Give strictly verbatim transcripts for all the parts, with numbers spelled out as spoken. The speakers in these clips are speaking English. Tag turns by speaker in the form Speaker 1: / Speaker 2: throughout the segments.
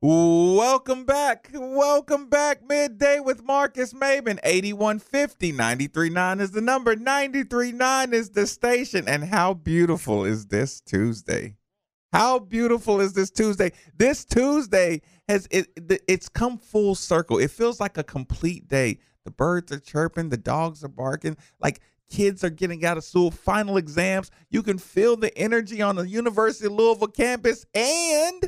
Speaker 1: Welcome back. Welcome back. Midday with Marcus Maben. eighty-one fifty, ninety-three point nine is the number. ninety-three point nine is the station. And how beautiful is this Tuesday? How beautiful is this Tuesday? This Tuesday has it, it's come full circle. It feels like a complete day. The birds are chirping, the dogs are barking, like kids are getting out of school, final exams. You can feel the energy on the University of Louisville campus. And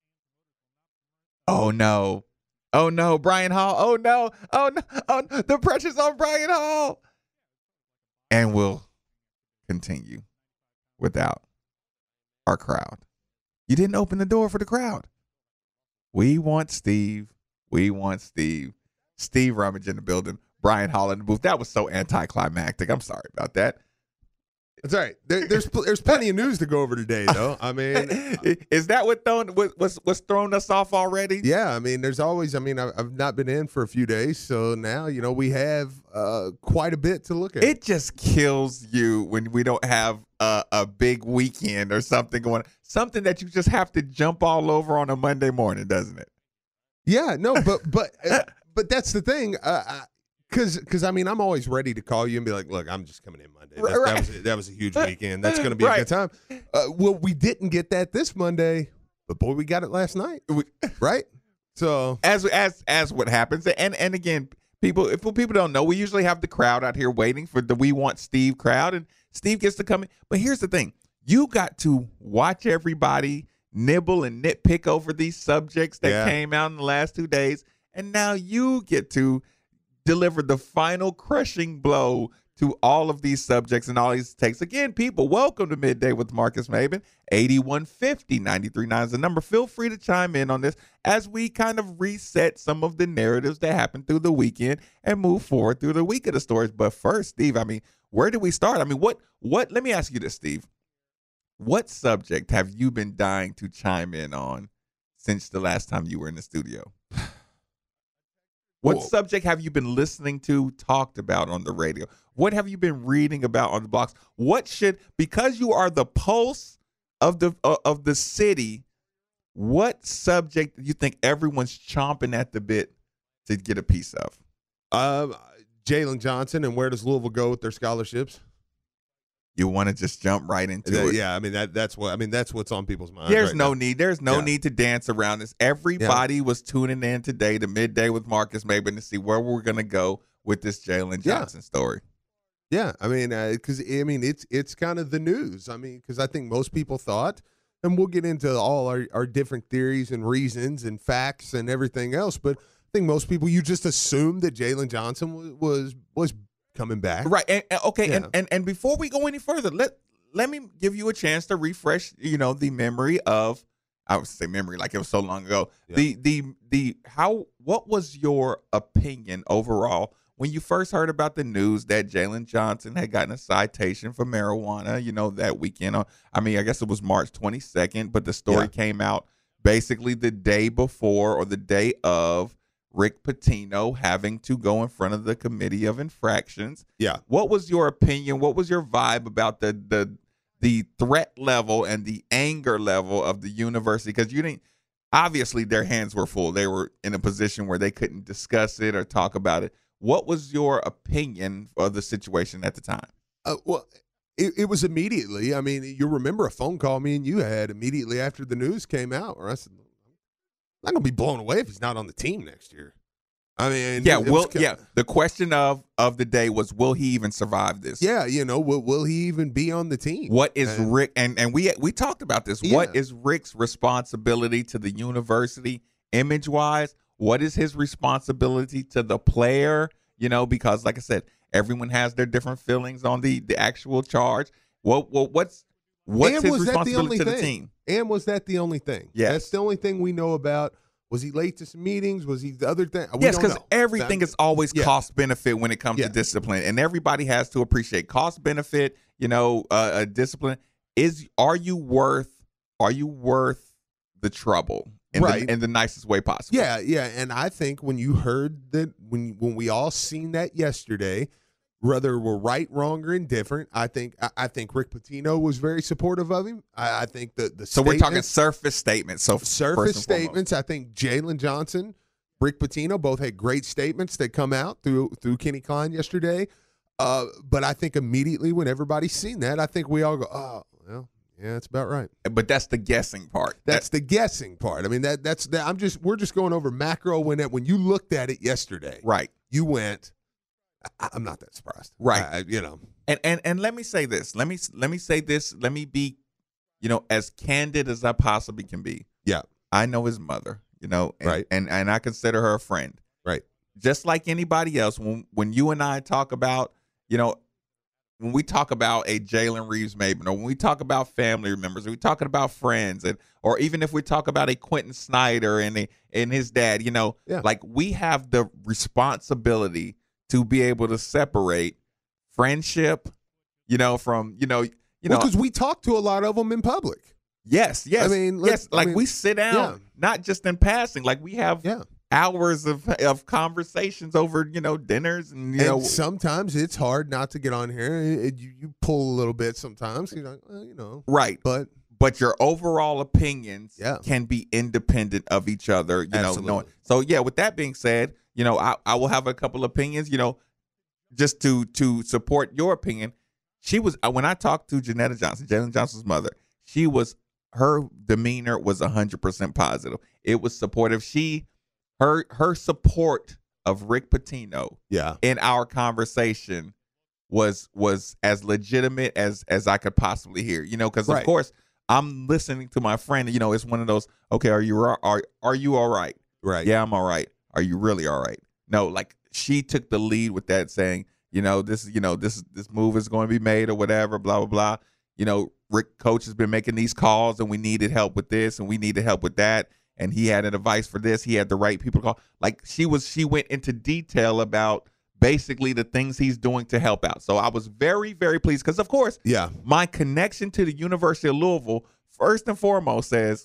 Speaker 1: oh no. Oh no, Brian Hall. Oh no. Oh no. Oh no. The pressure's on Brian Hall. And we'll continue without our crowd. You didn't open the door for the crowd. We want Steve. We want Steve. Steve Rummage in the building. Brian Hall in the booth. That was so anticlimactic. I'm sorry about that.
Speaker 2: That's all right. There, there's there's plenty of news to go over today, though. I mean,
Speaker 1: is that what thrown was was throwing us off already?
Speaker 2: Yeah, I mean, there's always. I mean, I've, I've not been in for a few days, so now you know we have uh, quite a bit to look at.
Speaker 1: It just kills you when we don't have a, a big weekend or something going, something that you just have to jump all over on a Monday morning, doesn't it?
Speaker 2: Yeah, no, but but uh, but that's the thing. Uh, I, Cause, cause I mean, I'm always ready to call you and be like, "Look, I'm just coming in Monday. That,
Speaker 1: right.
Speaker 2: that was a, that was a huge weekend. That's going to be
Speaker 1: right.
Speaker 2: a good time." Uh, well, we didn't get that this Monday, but boy, we got it last night, right? So
Speaker 1: as as as what happens, and and again, people, if people don't know, we usually have the crowd out here waiting for the "We Want Steve" crowd, and Steve gets to come in. But here's the thing: you got to watch everybody nibble and nitpick over these subjects that
Speaker 2: yeah.
Speaker 1: came out in the last two days, and now you get to delivered the final crushing blow to all of these subjects and all these takes. Again, people, welcome to Midday with Marcus Maben. eighty-one fifty, ninety-three point nine is the number. Feel free to chime in on this as we kind of reset some of the narratives that happened through the weekend and move forward through the week of the stories. But first, Steve, I mean, where do we start? I mean, what, what, let me ask you this, Steve. What subject have you been dying to chime in on since the last time you were in the studio? What Whoa. subject have you been listening to, talked about on the radio? What have you been reading about on the blogs? What should, because you are the pulse of the uh, of the city, what subject do you think everyone's chomping at the bit to get a piece of?
Speaker 2: Um, Jalen Johnson, and where does Louisville go with their scholarships?
Speaker 1: You want to just jump right into
Speaker 2: that,
Speaker 1: it?
Speaker 2: Yeah, I mean that that's what I mean that's what's on people's minds.
Speaker 1: There's
Speaker 2: right
Speaker 1: no
Speaker 2: now.
Speaker 1: need. There's no
Speaker 2: yeah.
Speaker 1: need to dance around this. Everybody yeah. was tuning in today to Midday with Marcus Maben to see where we're gonna go with this Jalen Johnson
Speaker 2: yeah.
Speaker 1: story.
Speaker 2: Yeah, I mean, because uh, I mean it's it's kind of the news. I mean, because I think most people thought, and we'll get into all our, our different theories and reasons and facts and everything else, but I think most people, you just assumed that Jalen Johnson was was, was coming back,
Speaker 1: right? And, and okay,
Speaker 2: yeah.
Speaker 1: and, and and before we go any further, let let me give you a chance to refresh, you know, the memory of, I would say memory like it was so long ago. Yeah. The the the how what was your opinion overall when you first heard about the news that Jalen Johnson had gotten a citation for marijuana, you know, that weekend? I mean, I guess it was March twenty-second, but the story yeah. came out basically the day before or the day of Rick Pitino having to go in front of the committee of infractions.
Speaker 2: Yeah.
Speaker 1: What was your opinion? What was your vibe about the the the threat level and the anger level of the university? Because you didn't, obviously their hands were full. They were in a position where they couldn't discuss it or talk about it. What was your opinion of the situation at the time?
Speaker 2: Uh, well, it, it was immediately. I mean, you remember a phone call me and you had immediately after the news came out, where I said, I'm not gonna be blown away if he's not on the team next year. I mean,
Speaker 1: yeah, will
Speaker 2: kind of,
Speaker 1: yeah. The question of of the day was, will he even survive this?
Speaker 2: Yeah, you know, will will he even be on the team?
Speaker 1: What is and, Rick? And and we we talked about this. Yeah. What is Rick's responsibility to the university, image wise? What is his responsibility to the player? You know, because like I said, everyone has their different feelings on the the actual charge. What what what's what's
Speaker 2: and
Speaker 1: his
Speaker 2: was
Speaker 1: responsibility
Speaker 2: that the
Speaker 1: to
Speaker 2: only
Speaker 1: the
Speaker 2: thing?
Speaker 1: team?
Speaker 2: And was that the only thing?
Speaker 1: Yes.
Speaker 2: That's the only thing we know about. Was he late to some meetings? Was he the other thing? We
Speaker 1: yes, because everything
Speaker 2: that,
Speaker 1: is always
Speaker 2: yeah.
Speaker 1: cost benefit when it comes
Speaker 2: yeah.
Speaker 1: to discipline, and everybody has to appreciate cost benefit. You know, uh, a discipline is. Are you worth? Are you worth the trouble in,
Speaker 2: right.
Speaker 1: the, in the nicest way possible?
Speaker 2: Yeah, yeah. And I think when you heard that, when when we all seen that yesterday, whether we're right, wrong, or indifferent. I think I, I think Rick Pitino was very supportive of him. I, I think the the
Speaker 1: so we're talking surface statements. So
Speaker 2: surface statements. I think Jalen Johnson, Rick Pitino both had great statements that come out through through Kenny Klein yesterday. Uh, but I think immediately when everybody's seen that, I think we all go, oh, well, yeah, that's about right.
Speaker 1: But that's the guessing part.
Speaker 2: That's
Speaker 1: that,
Speaker 2: the guessing part. I mean, that that's that. I'm just we're just going over macro when that when you looked at it yesterday,
Speaker 1: right?
Speaker 2: You went, I, I'm not that surprised,
Speaker 1: right?
Speaker 2: I, you know,
Speaker 1: and and and let me say this. Let me let me say this. Let me be, you know, as candid as I possibly can be.
Speaker 2: Yeah,
Speaker 1: I know his mother. You know, and,
Speaker 2: right,
Speaker 1: and and I consider her a friend,
Speaker 2: right?
Speaker 1: Just like anybody else. When when you and I talk about, you know, when we talk about a Jalen Reeves-Maybin, or when we talk about family members, or we talking about friends, and or even if we talk about a Quentin Snyder and a, and his dad, you know,
Speaker 2: yeah.
Speaker 1: like we have the responsibility to be able to separate friendship, you know, from you know, you know,
Speaker 2: because we talk to a lot of them in public.
Speaker 1: Yes, yes,
Speaker 2: I mean,
Speaker 1: yes. Like
Speaker 2: I mean,
Speaker 1: we sit down,
Speaker 2: yeah.
Speaker 1: not just in passing. Like we have.
Speaker 2: Yeah.
Speaker 1: Hours of of conversations over, you know, dinners and you
Speaker 2: and
Speaker 1: know.
Speaker 2: Sometimes it's hard not to get on here. It, you, you pull a little bit sometimes. You're like, well, you know,
Speaker 1: right?
Speaker 2: But
Speaker 1: but your overall opinions
Speaker 2: yeah.
Speaker 1: can be independent of each other. You
Speaker 2: Absolutely.
Speaker 1: know, knowing. So yeah. With that being said, you know, I, I will have a couple opinions. You know, just to to support your opinion. She was when I talked to Janetta Johnson, Jalen Johnson's mother. She was her demeanor was a hundred percent positive. It was supportive. She. Her her support of Rick Pitino
Speaker 2: yeah.
Speaker 1: in our conversation was was as legitimate as as I could possibly hear. You know, because
Speaker 2: right.
Speaker 1: of course I'm listening to my friend. You know, it's one of those. Okay, are you are are you all right?
Speaker 2: Right.
Speaker 1: Yeah, I'm all right. Are you really all right? No, like she took the lead with that, saying, you know, this you know this this move is going to be made or whatever. Blah blah blah. You know, Rick coach has been making these calls, and we needed help with this, and we needed help with that. And he had an advice for this. He had the right people to call. Like she was, she went into detail about basically the things he's doing to help out. So I was very, very pleased because, of course,
Speaker 2: yeah,
Speaker 1: my connection to the University of Louisville, first and foremost, says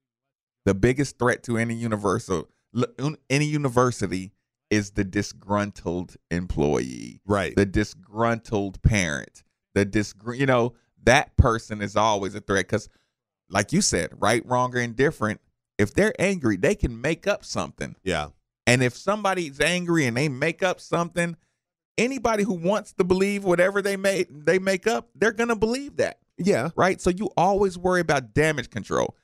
Speaker 1: the biggest threat to any universal, any university is the disgruntled employee,
Speaker 2: right?
Speaker 1: The disgruntled parent, the dis, you know, that person is always a threat because, like you said, right, wrong, or indifferent. If they're angry, they can make up something.
Speaker 2: Yeah.
Speaker 1: And if somebody's angry and they make up something, anybody who wants to believe whatever they make they make up, they're gonna believe that.
Speaker 2: Yeah.
Speaker 1: Right? So you always worry about damage control.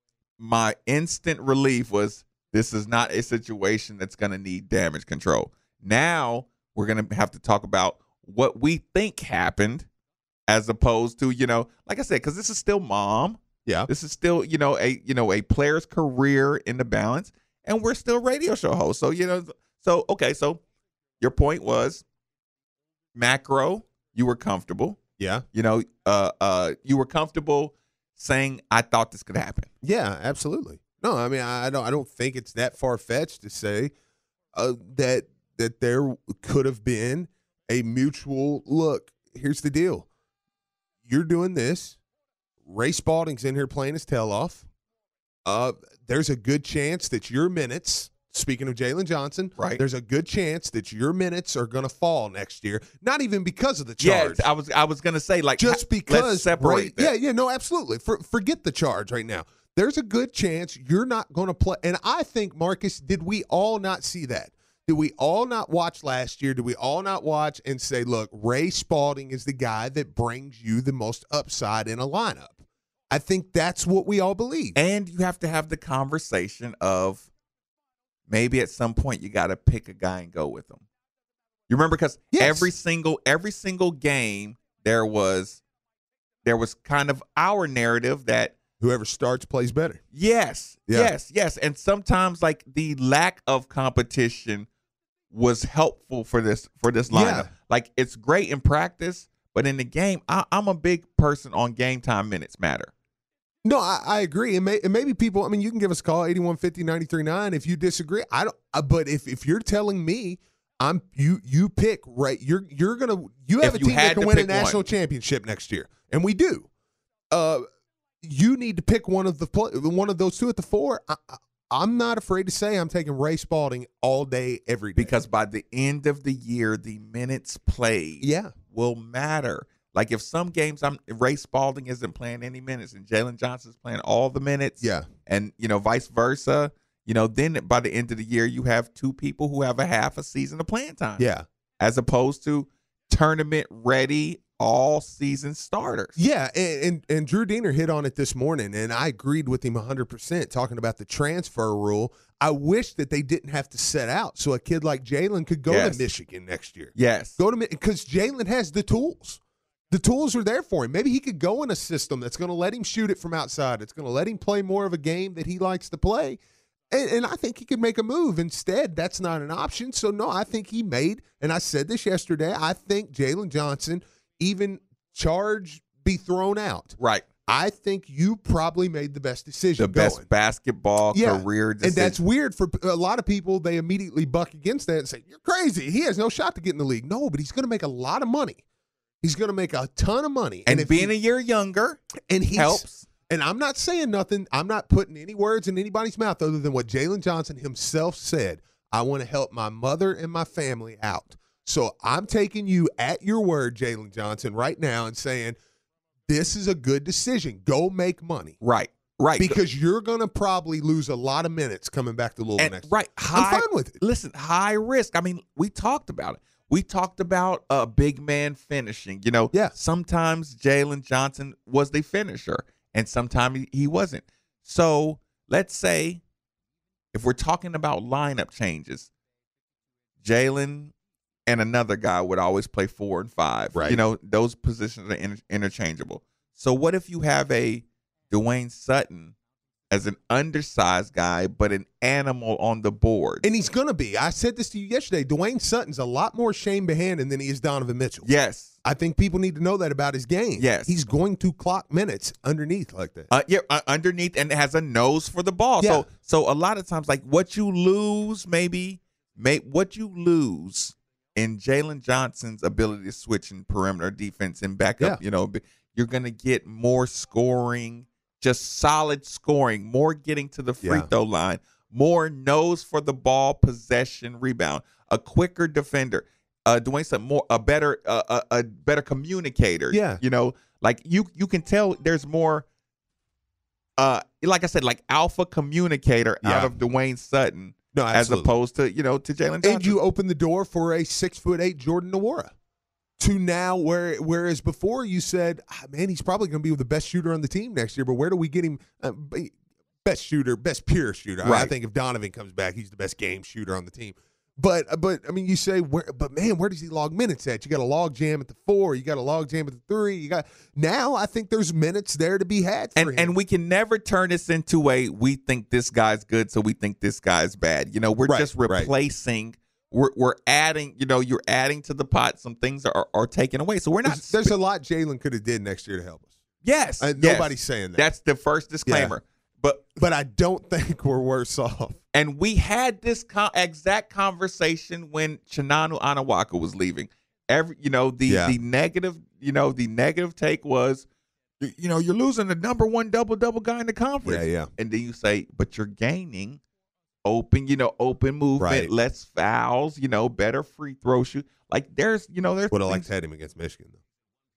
Speaker 1: My instant relief was this is not a situation that's gonna need damage control. Now we're gonna have to talk about what we think happened as opposed to, you know, like I said, because this is still mom.
Speaker 2: Yeah.
Speaker 1: This is still, you know, a you know, a player's career in the balance, and we're still radio show hosts. So, you know, so okay, so your point was macro, you were comfortable.
Speaker 2: Yeah.
Speaker 1: You know, uh uh you were comfortable saying I thought this could happen.
Speaker 2: Yeah, absolutely. No, I mean I don't I don't think it's that far fetched to say uh, that that there could have been a mutual look. Here's the deal. You're doing this. Ray Spalding's in here playing his tail off. Uh, there's a good chance that your minutes, speaking of Jalen Johnson,
Speaker 1: right?
Speaker 2: There's a good chance that your minutes are going to fall next year. Not even because of the charge.
Speaker 1: Yeah, I was I was going to say like
Speaker 2: just because.
Speaker 1: Let's separate.
Speaker 2: Ray, yeah, yeah, no, absolutely. For, forget the charge right now. There's a good chance you're not going to play. And I think, Marcus, did we all not see that? Did we all not watch last year? Did we all not watch and say, look, Ray Spalding is the guy that brings you the most upside in a lineup? I think that's what we all believe.
Speaker 1: And you have to have the conversation of maybe at some point you got to pick a guy and go with him. You remember because
Speaker 2: yes.
Speaker 1: every single every single game there was there was kind of our narrative that
Speaker 2: whoever starts plays better.
Speaker 1: Yes,
Speaker 2: yeah.
Speaker 1: yes, yes. And sometimes like the lack of competition was helpful for this for this lineup.
Speaker 2: Yeah.
Speaker 1: Like it's great in practice, but in the game, I, I'm a big person on game time minutes matter.
Speaker 2: No, I, I agree. And, may, and maybe people, I mean, you can give us a call, eighty-one fifty, ninety-three nine if you disagree. I don't, uh, but if, if you're telling me I'm you you pick right, you're you're gonna you have
Speaker 1: If
Speaker 2: a
Speaker 1: you
Speaker 2: team
Speaker 1: had
Speaker 2: that can
Speaker 1: to
Speaker 2: win a
Speaker 1: pick
Speaker 2: national
Speaker 1: one.
Speaker 2: championship next year, and we do. Uh, you need to pick one of the one of those two at the four. I, I'm not afraid to say I'm taking Ray Spalding all day, every day.
Speaker 1: Because by the end of the year, the minutes played
Speaker 2: yeah.
Speaker 1: will matter. Like if some games I'm Ray Spalding isn't playing any minutes and Jalen Johnson's playing all the minutes,
Speaker 2: Yeah.
Speaker 1: and you know, vice versa, you know, then by the end of the year you have two people who have a half a season of playing time.
Speaker 2: Yeah.
Speaker 1: As opposed to tournament ready all season starters.
Speaker 2: Yeah, and, and and Drew Diener hit on it this morning, and I agreed with him one hundred percent talking about the transfer rule. I wish that they didn't have to set out so a kid like Jalen could go
Speaker 1: Yes.
Speaker 2: to Michigan next year.
Speaker 1: Yes.
Speaker 2: Go to because Jalen has the tools. The tools are there for him. Maybe he could go in a system that's going to let him shoot it from outside. It's going to let him play more of a game that he likes to play. And, and I think he could make a move. Instead, that's not an option. So, no, I think he made, and I said this yesterday, I think Jalen Johnson, even charge be thrown out.
Speaker 1: Right.
Speaker 2: I think you probably made the best decision.
Speaker 1: The best
Speaker 2: going.
Speaker 1: basketball
Speaker 2: Yeah.
Speaker 1: career decision.
Speaker 2: And that's weird for a lot of people. They immediately buck against that and say, you're crazy. He has no shot to get in the league. No, but he's going to make a lot of money. He's going to make a ton of money.
Speaker 1: and
Speaker 2: if
Speaker 1: being
Speaker 2: he,
Speaker 1: a year younger
Speaker 2: and he's,
Speaker 1: helps.
Speaker 2: And I'm not saying nothing. I'm not putting any words in anybody's mouth other than what Jalen Johnson himself said. I want to help my mother and my family out. So I'm taking you at your word, Jalen Johnson, right now and saying this is a good decision. Go make money.
Speaker 1: Right. Right.
Speaker 2: Because you're going to probably lose a lot of minutes coming back to Louisville
Speaker 1: And,
Speaker 2: next
Speaker 1: right.
Speaker 2: year.
Speaker 1: High,
Speaker 2: I'm fine with it.
Speaker 1: Listen, high risk. I mean, we talked about it. We talked about a big man finishing. You know,
Speaker 2: Yeah.
Speaker 1: sometimes Jalen Johnson was the finisher, and sometimes he, he wasn't. So let's say if we're talking about lineup changes, Jalen and another guy would always play four and five.
Speaker 2: Right.
Speaker 1: You know, those positions are inter- interchangeable. So what if you have a Dwayne Sutton as an undersized guy, but an animal on the board?
Speaker 2: And he's going to be. I said this to you yesterday. Dwayne Sutton's a lot more Shane Bohannon than he is Donovan Mitchell.
Speaker 1: Yes.
Speaker 2: I think people need to know that about his game.
Speaker 1: Yes.
Speaker 2: He's going to clock minutes underneath like that.
Speaker 1: Uh, yeah, uh, underneath, and it has a nose for the ball.
Speaker 2: Yeah.
Speaker 1: So, so a lot of times, like what you lose, maybe, may what you lose in Jalen Johnson's ability to switch in perimeter defense and back up,
Speaker 2: Yeah.
Speaker 1: you know, you're gonna get more scoring, just solid scoring, more getting to the free
Speaker 2: Yeah.
Speaker 1: throw line, more nose for the ball, possession, rebound, a quicker defender. Uh, Dwayne said more a better uh, a, a better communicator.
Speaker 2: Yeah.
Speaker 1: you know, like you you can tell there's more. Uh, like I said, like alpha communicator out
Speaker 2: Yeah.
Speaker 1: of Dwayne Sutton
Speaker 2: No,
Speaker 1: as
Speaker 2: absolutely.
Speaker 1: opposed to you know to Jalen Johnson.
Speaker 2: And you open the door for a six foot eight Jordan Nwora. To now, where whereas before you said, ah, man, he's probably going to be the best shooter on the team next year. But where do we get him? Uh, best shooter, best pure shooter. I
Speaker 1: Right.
Speaker 2: think if Donovan comes back, he's the best game shooter on the team. But but I mean, you say, where? But man, where does he log minutes at? You got a log jam at the four. You got a log jam at the three. You got now. I think there's minutes there to be had for
Speaker 1: and
Speaker 2: him.
Speaker 1: and we can never turn this into a we think this guy's good, so we think this guy's bad. You know, we're
Speaker 2: Right,
Speaker 1: just
Speaker 2: right.
Speaker 1: replacing. We're we're adding. You know, you're adding to the pot. Some things are are taken away. So we're not.
Speaker 2: there's, there's a lot Jalen could have did next year to help us.
Speaker 1: yes,
Speaker 2: Uh,
Speaker 1: yes.
Speaker 2: nobody's saying that.
Speaker 1: That's the first disclaimer. But
Speaker 2: But I don't think we're worse off.
Speaker 1: and we had this co- exact conversation when Chinanu Anawaka was leaving. Every you know the
Speaker 2: Yeah.
Speaker 1: the negative you know the negative take was, you you know, you're losing the number one double double guy in the conference.
Speaker 2: Yeah, yeah.
Speaker 1: And then you say, but you're gaining open, you know, open movement,
Speaker 2: Right.
Speaker 1: less fouls, you know, better free throw shoot. Like there's, you know, there's
Speaker 2: Would have liked
Speaker 1: things-
Speaker 2: to have him against Michigan, though.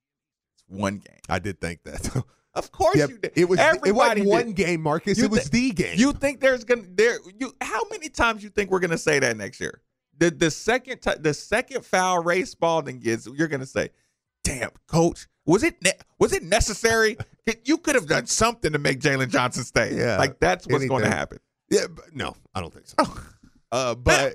Speaker 1: one game.
Speaker 2: I did think that. though.
Speaker 1: Of course
Speaker 2: Yep,
Speaker 1: you did.
Speaker 2: it was. It
Speaker 1: Everybody
Speaker 2: wasn't
Speaker 1: did.
Speaker 2: one game, Marcus.
Speaker 1: You
Speaker 2: it was
Speaker 1: thi-
Speaker 2: the game.
Speaker 1: You think there's gonna there you how many times you think we're gonna say that next year? The the second ti- the second foul Ray Spalding gets, you're gonna say, "Damn, coach, was it ne- was it necessary? You could have done something to make Jalen Johnson stay."
Speaker 2: Yeah,
Speaker 1: like that's what's going to
Speaker 2: anything.
Speaker 1: happen.
Speaker 2: yeah, but no, I don't think so. uh, but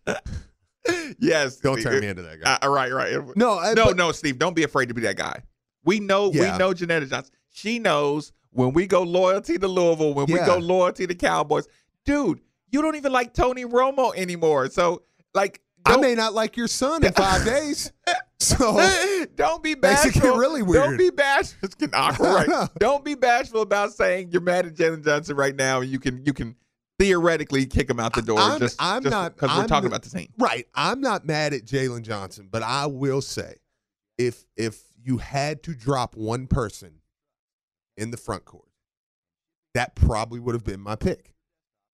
Speaker 1: Yes,
Speaker 2: don't
Speaker 1: Steve.
Speaker 2: turn me into that guy.
Speaker 1: Uh, right, right.
Speaker 2: no, I,
Speaker 1: no,
Speaker 2: but,
Speaker 1: no, Steve, don't be afraid to be that guy. We know,
Speaker 2: Yeah.
Speaker 1: we know Janetta Johnson. She knows when we go loyalty to Louisville, when we
Speaker 2: Yeah.
Speaker 1: go loyalty to Cowboys. Dude, you don't even like Tony Romo anymore. So, like,
Speaker 2: I
Speaker 1: don't,
Speaker 2: may not like your son in five days. So
Speaker 1: don't be
Speaker 2: Makes it
Speaker 1: bashful.
Speaker 2: get really
Speaker 1: Don't
Speaker 2: weird.
Speaker 1: be bashful. It's getting awkward, right? Don't be bashful about saying you're mad at Jalen Johnson right now, and you can you can theoretically kick him out the door.
Speaker 2: I'm-
Speaker 1: just
Speaker 2: I'm
Speaker 1: just
Speaker 2: not-
Speaker 1: because we're
Speaker 2: I'm
Speaker 1: talking
Speaker 2: the-
Speaker 1: about the team.
Speaker 2: right, I'm not mad at Jalen Johnson, but I will say, if if you had to drop one person in the front court, that probably would have been my pick.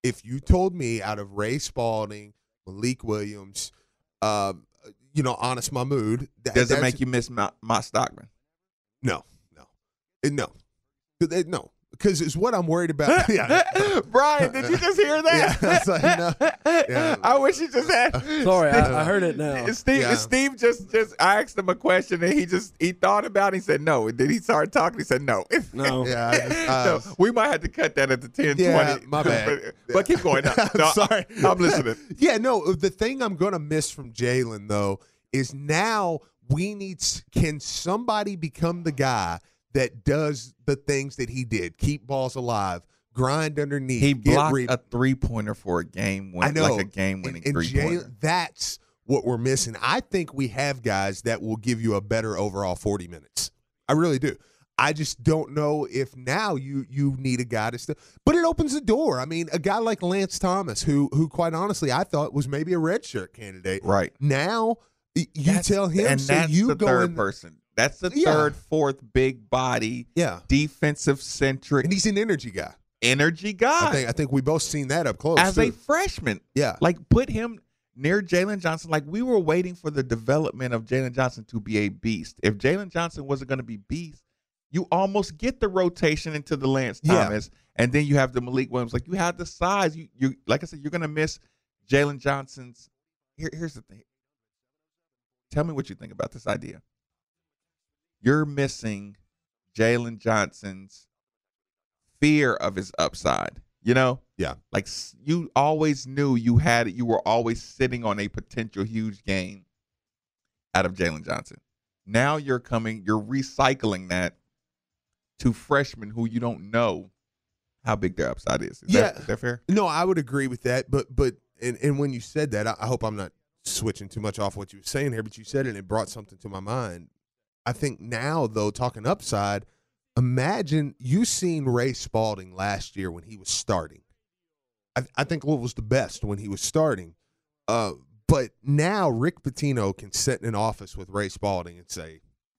Speaker 2: if you told me out of Ray Spalding, Malik Williams, uh, you know, Honest Mahmoud, that,
Speaker 1: Does it make you miss Mott Stockman?
Speaker 2: No, no, no, no. Because it's what I'm worried about.
Speaker 1: Yeah. Brian, did you just hear that?
Speaker 2: Yeah, it's like, no. Yeah.
Speaker 1: I wish you just had.
Speaker 3: Sorry, I, I heard it now.
Speaker 1: Steve,
Speaker 2: Yeah.
Speaker 1: Steve just, just, I asked him a question and he just, he thought about it. He said no. And then he started talking. He said no.
Speaker 3: No.
Speaker 2: Yeah, I just, uh,
Speaker 1: so we might have to cut that at the ten,
Speaker 2: Yeah,
Speaker 1: twenty.
Speaker 2: my bad.
Speaker 1: but, but keep going. No,
Speaker 2: I'm
Speaker 1: no,
Speaker 2: sorry.
Speaker 1: I'm listening.
Speaker 2: Yeah, no, the thing I'm going to miss from Jalen, though, is now we need, can somebody become the guy that does the things that he did, keep balls alive, grind underneath.
Speaker 1: He
Speaker 2: get
Speaker 1: blocked
Speaker 2: re-
Speaker 1: a three-pointer for a game win,
Speaker 2: I know.
Speaker 1: like a game-winning
Speaker 2: and, and
Speaker 1: three-pointer.
Speaker 2: Jalen, that's what we're missing. I think we have guys that will give you a better overall forty minutes. I really do. I just don't know if now you you need a guy to still, but it opens the door. I mean, a guy like Lance Thomas, who who quite honestly I thought was maybe a redshirt candidate.
Speaker 1: Right.
Speaker 2: Now y- you
Speaker 1: That's-
Speaker 2: tell him,
Speaker 1: and
Speaker 2: so
Speaker 1: that's
Speaker 2: you
Speaker 1: the
Speaker 2: go
Speaker 1: third
Speaker 2: in,
Speaker 1: person. That's the
Speaker 2: Yeah.
Speaker 1: third, fourth big body,
Speaker 2: yeah,
Speaker 1: defensive-centric,
Speaker 2: and he's an energy guy.
Speaker 1: energy guy.
Speaker 2: I think I think we both seen that up close
Speaker 1: As
Speaker 2: too.
Speaker 1: a freshman.
Speaker 2: yeah,
Speaker 1: Like, put him near Jalen Johnson. Like, we were waiting for the development of Jalen Johnson to be a beast. If Jalen Johnson wasn't going to be beast, you almost get the rotation into the Lance
Speaker 2: Yeah.
Speaker 1: Thomas, and then you have the Malik Williams. Like, you have the size. You, you like I said, you're going to miss Jalen Johnson's. Here, here's the thing. Tell me what you think about this idea. You're missing Jalen Johnson's fear of his upside. You know?
Speaker 2: Yeah.
Speaker 1: Like, s- you always knew you had it. You were always sitting on a potential huge game out of Jalen Johnson. Now you're coming, you're recycling that to freshmen who you don't know how big their upside is. Is,
Speaker 2: Yeah.
Speaker 1: that, is that fair?
Speaker 2: No, I would agree with that. But but and, and when you said that, I, I hope I'm not switching too much off what you were saying here, but you said it and it brought something to my mind. I think now, though, talking upside, imagine you seen Ray Spalding last year when he was starting. I, I think what was the best when he was starting. Uh, but now Rick Pitino can sit in an office with Ray Spalding and say,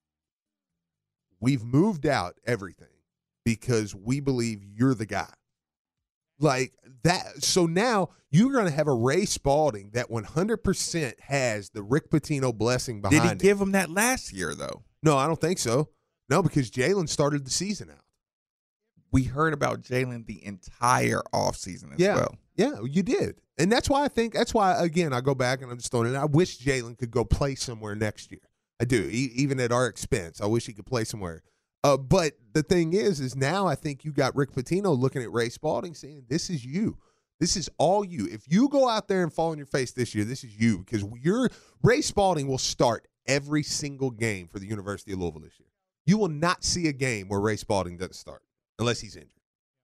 Speaker 2: we've moved out everything because we believe you're the guy. Like that. So now you're going to have a Ray Spalding that one hundred percent has the Rick Pitino blessing behind
Speaker 1: Did he
Speaker 2: it.
Speaker 1: give him that last year, though?
Speaker 2: No, I don't think so. No, because Jalen started the season out.
Speaker 1: We heard about Jalen the entire offseason as
Speaker 2: Yeah.
Speaker 1: well.
Speaker 2: Yeah, you did. And that's why I think, that's why, again, I go back and I'm just throwing it. I wish Jalen could go play somewhere next year. I do, e- even at our expense. I wish he could play somewhere. Uh, but the thing is, is now I think you got Rick Pitino looking at Ray Spalding saying, this is you. This is all you. If you go out there and fall on your face this year, this is you. Because you're, Ray Spalding will start every single game for the University of Louisville this year. You will not see a game where Ray Spalding doesn't start unless he's injured.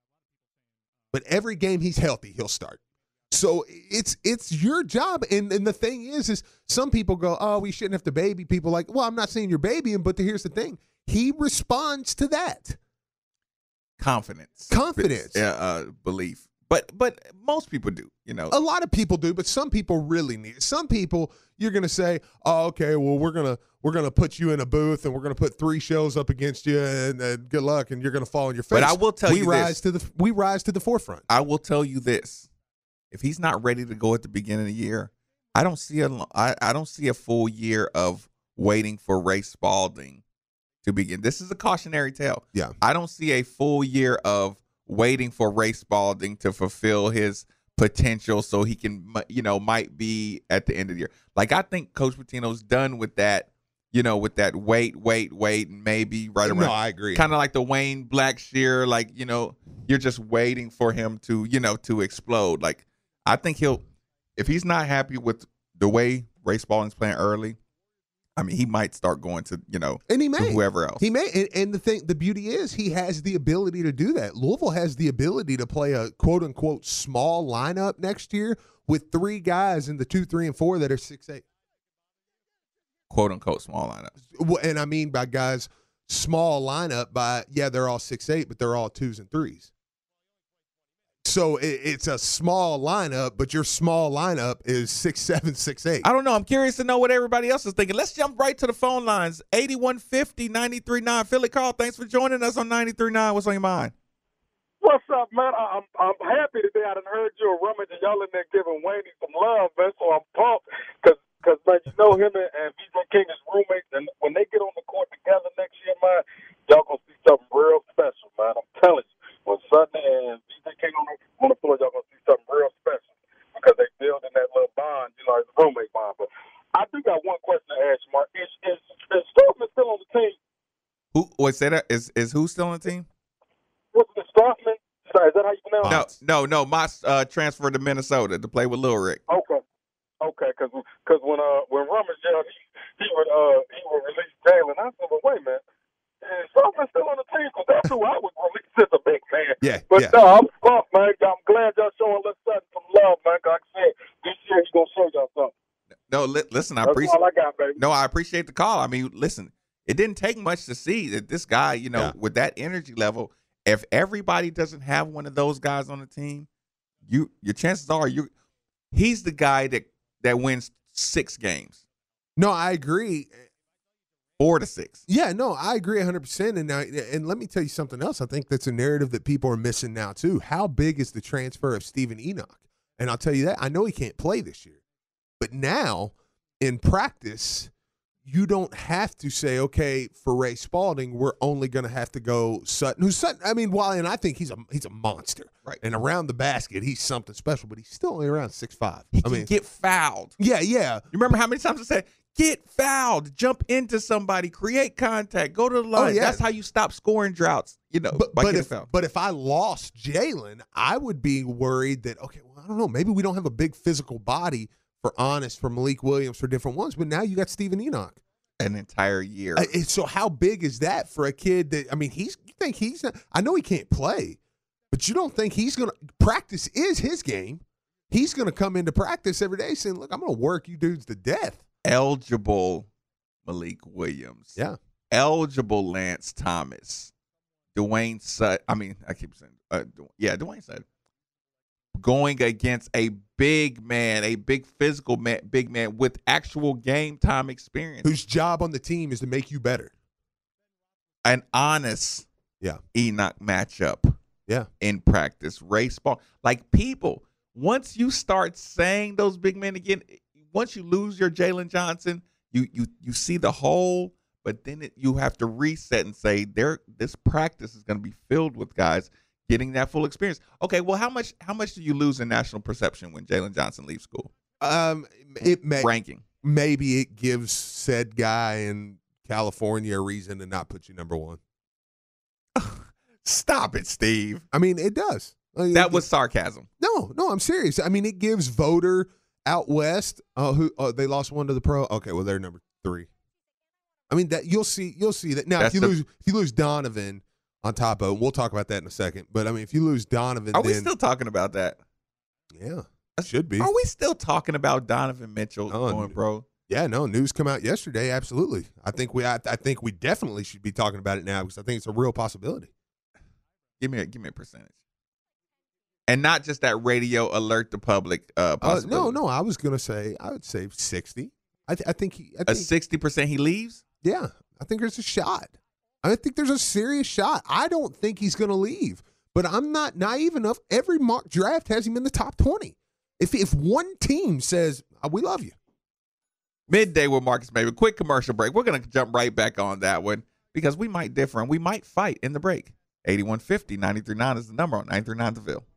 Speaker 2: But every game he's healthy, he'll start. So it's it's your job. And, and the thing is, is some people go, oh, we shouldn't have to baby people. Like, well, I'm not saying you're babying, but here's the thing. He responds to that.
Speaker 1: Confidence.
Speaker 2: Confidence.
Speaker 1: Yeah, uh, belief. But but most people do, you know.
Speaker 2: A lot of people do, but some people really need it. Some people, you're going to say, oh, okay, well, we're going to we're gonna put you in a booth and we're going to put three shows up against you and, and good luck and you're going to fall on your face.
Speaker 1: But I will tell
Speaker 2: we
Speaker 1: you
Speaker 2: rise
Speaker 1: this.
Speaker 2: to the we rise to the forefront.
Speaker 1: I will tell you this. If he's not ready to go at the beginning of the year, I don't see a I, I don't see a full year of waiting for Ray Spalding to begin. This is a cautionary tale.
Speaker 2: Yeah.
Speaker 1: I don't see a full year of waiting for Ray Spalding to fulfill his potential so he can, you know, might be at the end of the year. Like, I think Coach Pitino's done with that, you know, with that wait, wait, wait, and maybe right around.
Speaker 2: No, I agree.
Speaker 1: Kind of like the Wayne Blackshear, like, you know, you're just waiting for him to, you know, to explode. Like, I think he'll, if he's not happy with the way Ray Spalding's playing early, I mean, he might start going to, you know,
Speaker 2: And he
Speaker 1: to
Speaker 2: may.
Speaker 1: whoever else.
Speaker 2: He may. And, and the thing, the beauty is he has the ability to do that. Louisville has the ability to play a quote unquote small lineup next year with three guys in the two, three, and four that are six eight.
Speaker 1: Quote unquote small lineup.
Speaker 2: Well, and I mean by guys, small lineup by, yeah, they're all six eight, but they're all twos and threes. So it, it's a small lineup, but your small lineup is six seven, six eight.
Speaker 1: I don't know. I'm curious to know what everybody else is thinking. Let's jump right to the phone lines. eighty-one fifty, ninety-three point nine. Philly Carl, thanks for joining us on ninety-three point nine. What's on your mind?
Speaker 4: What's up, man? I, I'm I'm happy today. I done heard you a rummage and y'all in there giving Wayne some love, man. So I'm pumped because, cause, man, you know him and, and V J King is roommates, and when they get on the court together next year, man, y'all gonna see something real special, man. I'm telling you. When Sutton and V J King on the, on the floor, y'all gonna see something real special because they building that little bond, you know, it's a roommate bond. But I do got one question to ask you, Mark. Is is, is Stockman still on the team?
Speaker 1: Who? Wait, say that. Is is who still on the team?
Speaker 4: What's the Stockman? Sorry, is that how you pronounce it?
Speaker 1: No, no, no. Moss uh, transferred to Minnesota to play with Lil Rick.
Speaker 4: Okay, okay. Because because when uh when Rummage yelled, he he would uh he would release Jalen. I said, well, wait a minute, is Stockman still on the team? Because that's who I would release as a big man.
Speaker 2: Yeah,
Speaker 4: But
Speaker 2: yeah.
Speaker 4: no, I'm pumped, man. I'm glad y'all showing Lil Sutton some love, man. Like I said, this year he gonna show y'all something.
Speaker 1: No, li- listen, I
Speaker 4: That's
Speaker 1: appreciate.
Speaker 4: all I got, baby.
Speaker 1: No, I appreciate the call. I mean, listen, it didn't take much to see that this guy, you know,
Speaker 2: Yeah.
Speaker 1: with that energy level, if everybody doesn't have one of those guys on the team, you your chances are you he's the guy that that wins six games,
Speaker 2: No, I agree.
Speaker 1: four to six.
Speaker 2: Yeah, no, I agree one hundred percent. And now, and let me tell you something else. I think that's a narrative that people are missing now too. How big is the transfer of Steven Enoch? And I'll tell you that. I know he can't play this year, but now in practice, you don't have to say, okay, for Ray Spalding, we're only going to have to go Sutton. Who's Sutton? I mean, while and I think he's a he's a monster,
Speaker 1: Right.
Speaker 2: And around the basket, he's something special. But he's still only around six five.
Speaker 1: He
Speaker 2: I
Speaker 1: can
Speaker 2: mean,
Speaker 1: get fouled.
Speaker 2: yeah, yeah.
Speaker 1: You remember how many times I said, get fouled, jump into somebody, create contact, go to the line.
Speaker 2: Oh, yeah.
Speaker 1: That's how you stop scoring droughts, you know,
Speaker 2: But
Speaker 1: by
Speaker 2: but
Speaker 1: getting
Speaker 2: if
Speaker 1: fouled.
Speaker 2: but if I lost Jalen, I would be worried that okay, well, I don't know, maybe we don't have a big physical body for Honest, for Malik Williams, for different ones. But now you got Steven Enoch.
Speaker 1: An entire year.
Speaker 2: Uh, and so how big is that for a kid that I mean, he's you think he's not, I know he can't play, but you don't think he's gonna practice is his game. He's gonna come into practice every day saying, look, I'm gonna work you dudes to death.
Speaker 1: Eligible Malik Williams.
Speaker 2: Yeah.
Speaker 1: Eligible Lance Thomas. Dwayne Sutton. I mean, I keep saying, uh, yeah, Dwayne Sutton. Going against a big man, a big physical man, big man with actual game time experience.
Speaker 2: Whose job on the team is to make you better.
Speaker 1: An honest
Speaker 2: Yeah.
Speaker 1: Enoch matchup
Speaker 2: Yeah.
Speaker 1: in practice. Race ball. Like people, once you start saying those big men again, once you lose your Jalen Johnson, you you you see the whole, but then it, you have to reset and say there this practice is going to be filled with guys getting that full experience. Okay, well, how much how much do you lose in national perception when Jalen Johnson leaves school?
Speaker 2: Um it may
Speaker 1: Ranking.
Speaker 2: maybe it gives said guy in California a reason to not put you number one.
Speaker 1: Stop it, Steve.
Speaker 2: I mean, it does. I mean,
Speaker 1: That
Speaker 2: it-
Speaker 1: was sarcasm.
Speaker 2: no, no. I'm serious. I mean, it gives voter out west. Uh, who uh, they lost one to the pro. Okay, well they're number three. I mean that you'll see. You'll see that now.
Speaker 1: That's
Speaker 2: if you
Speaker 1: the-
Speaker 2: lose, if you lose Donovan on top of, we'll talk about that in a second. But I mean, if you lose Donovan,
Speaker 1: Are we
Speaker 2: then
Speaker 1: still talking about that?
Speaker 2: yeah, should be.
Speaker 1: Are we still talking about Donovan Mitchell
Speaker 2: Oh,
Speaker 1: going pro?
Speaker 2: Yeah, no news come out yesterday. Absolutely. I think we. I, I think we definitely should be talking about it now because I think it's a real possibility.
Speaker 1: Give me a give me a percentage, and not just that radio alert the public. Uh,
Speaker 2: Uh,
Speaker 1: possibility.
Speaker 2: no, no. I was gonna say I would say sixty. I, th- I think he. I
Speaker 1: a
Speaker 2: think,
Speaker 1: sixty percent he leaves.
Speaker 2: Yeah, I think there's a shot. I think there's a serious shot. I don't think he's going to leave, but I'm not naive enough. Every mock draft has him in the top twenty. If if one team says, oh, we love you.
Speaker 1: Midday with Marcus Maven. Quick commercial break. We're going to jump right back on that one because we might differ and we might fight in the break. eighty-one fifty, ninety-three point nine is the number on nine three nine The Ville.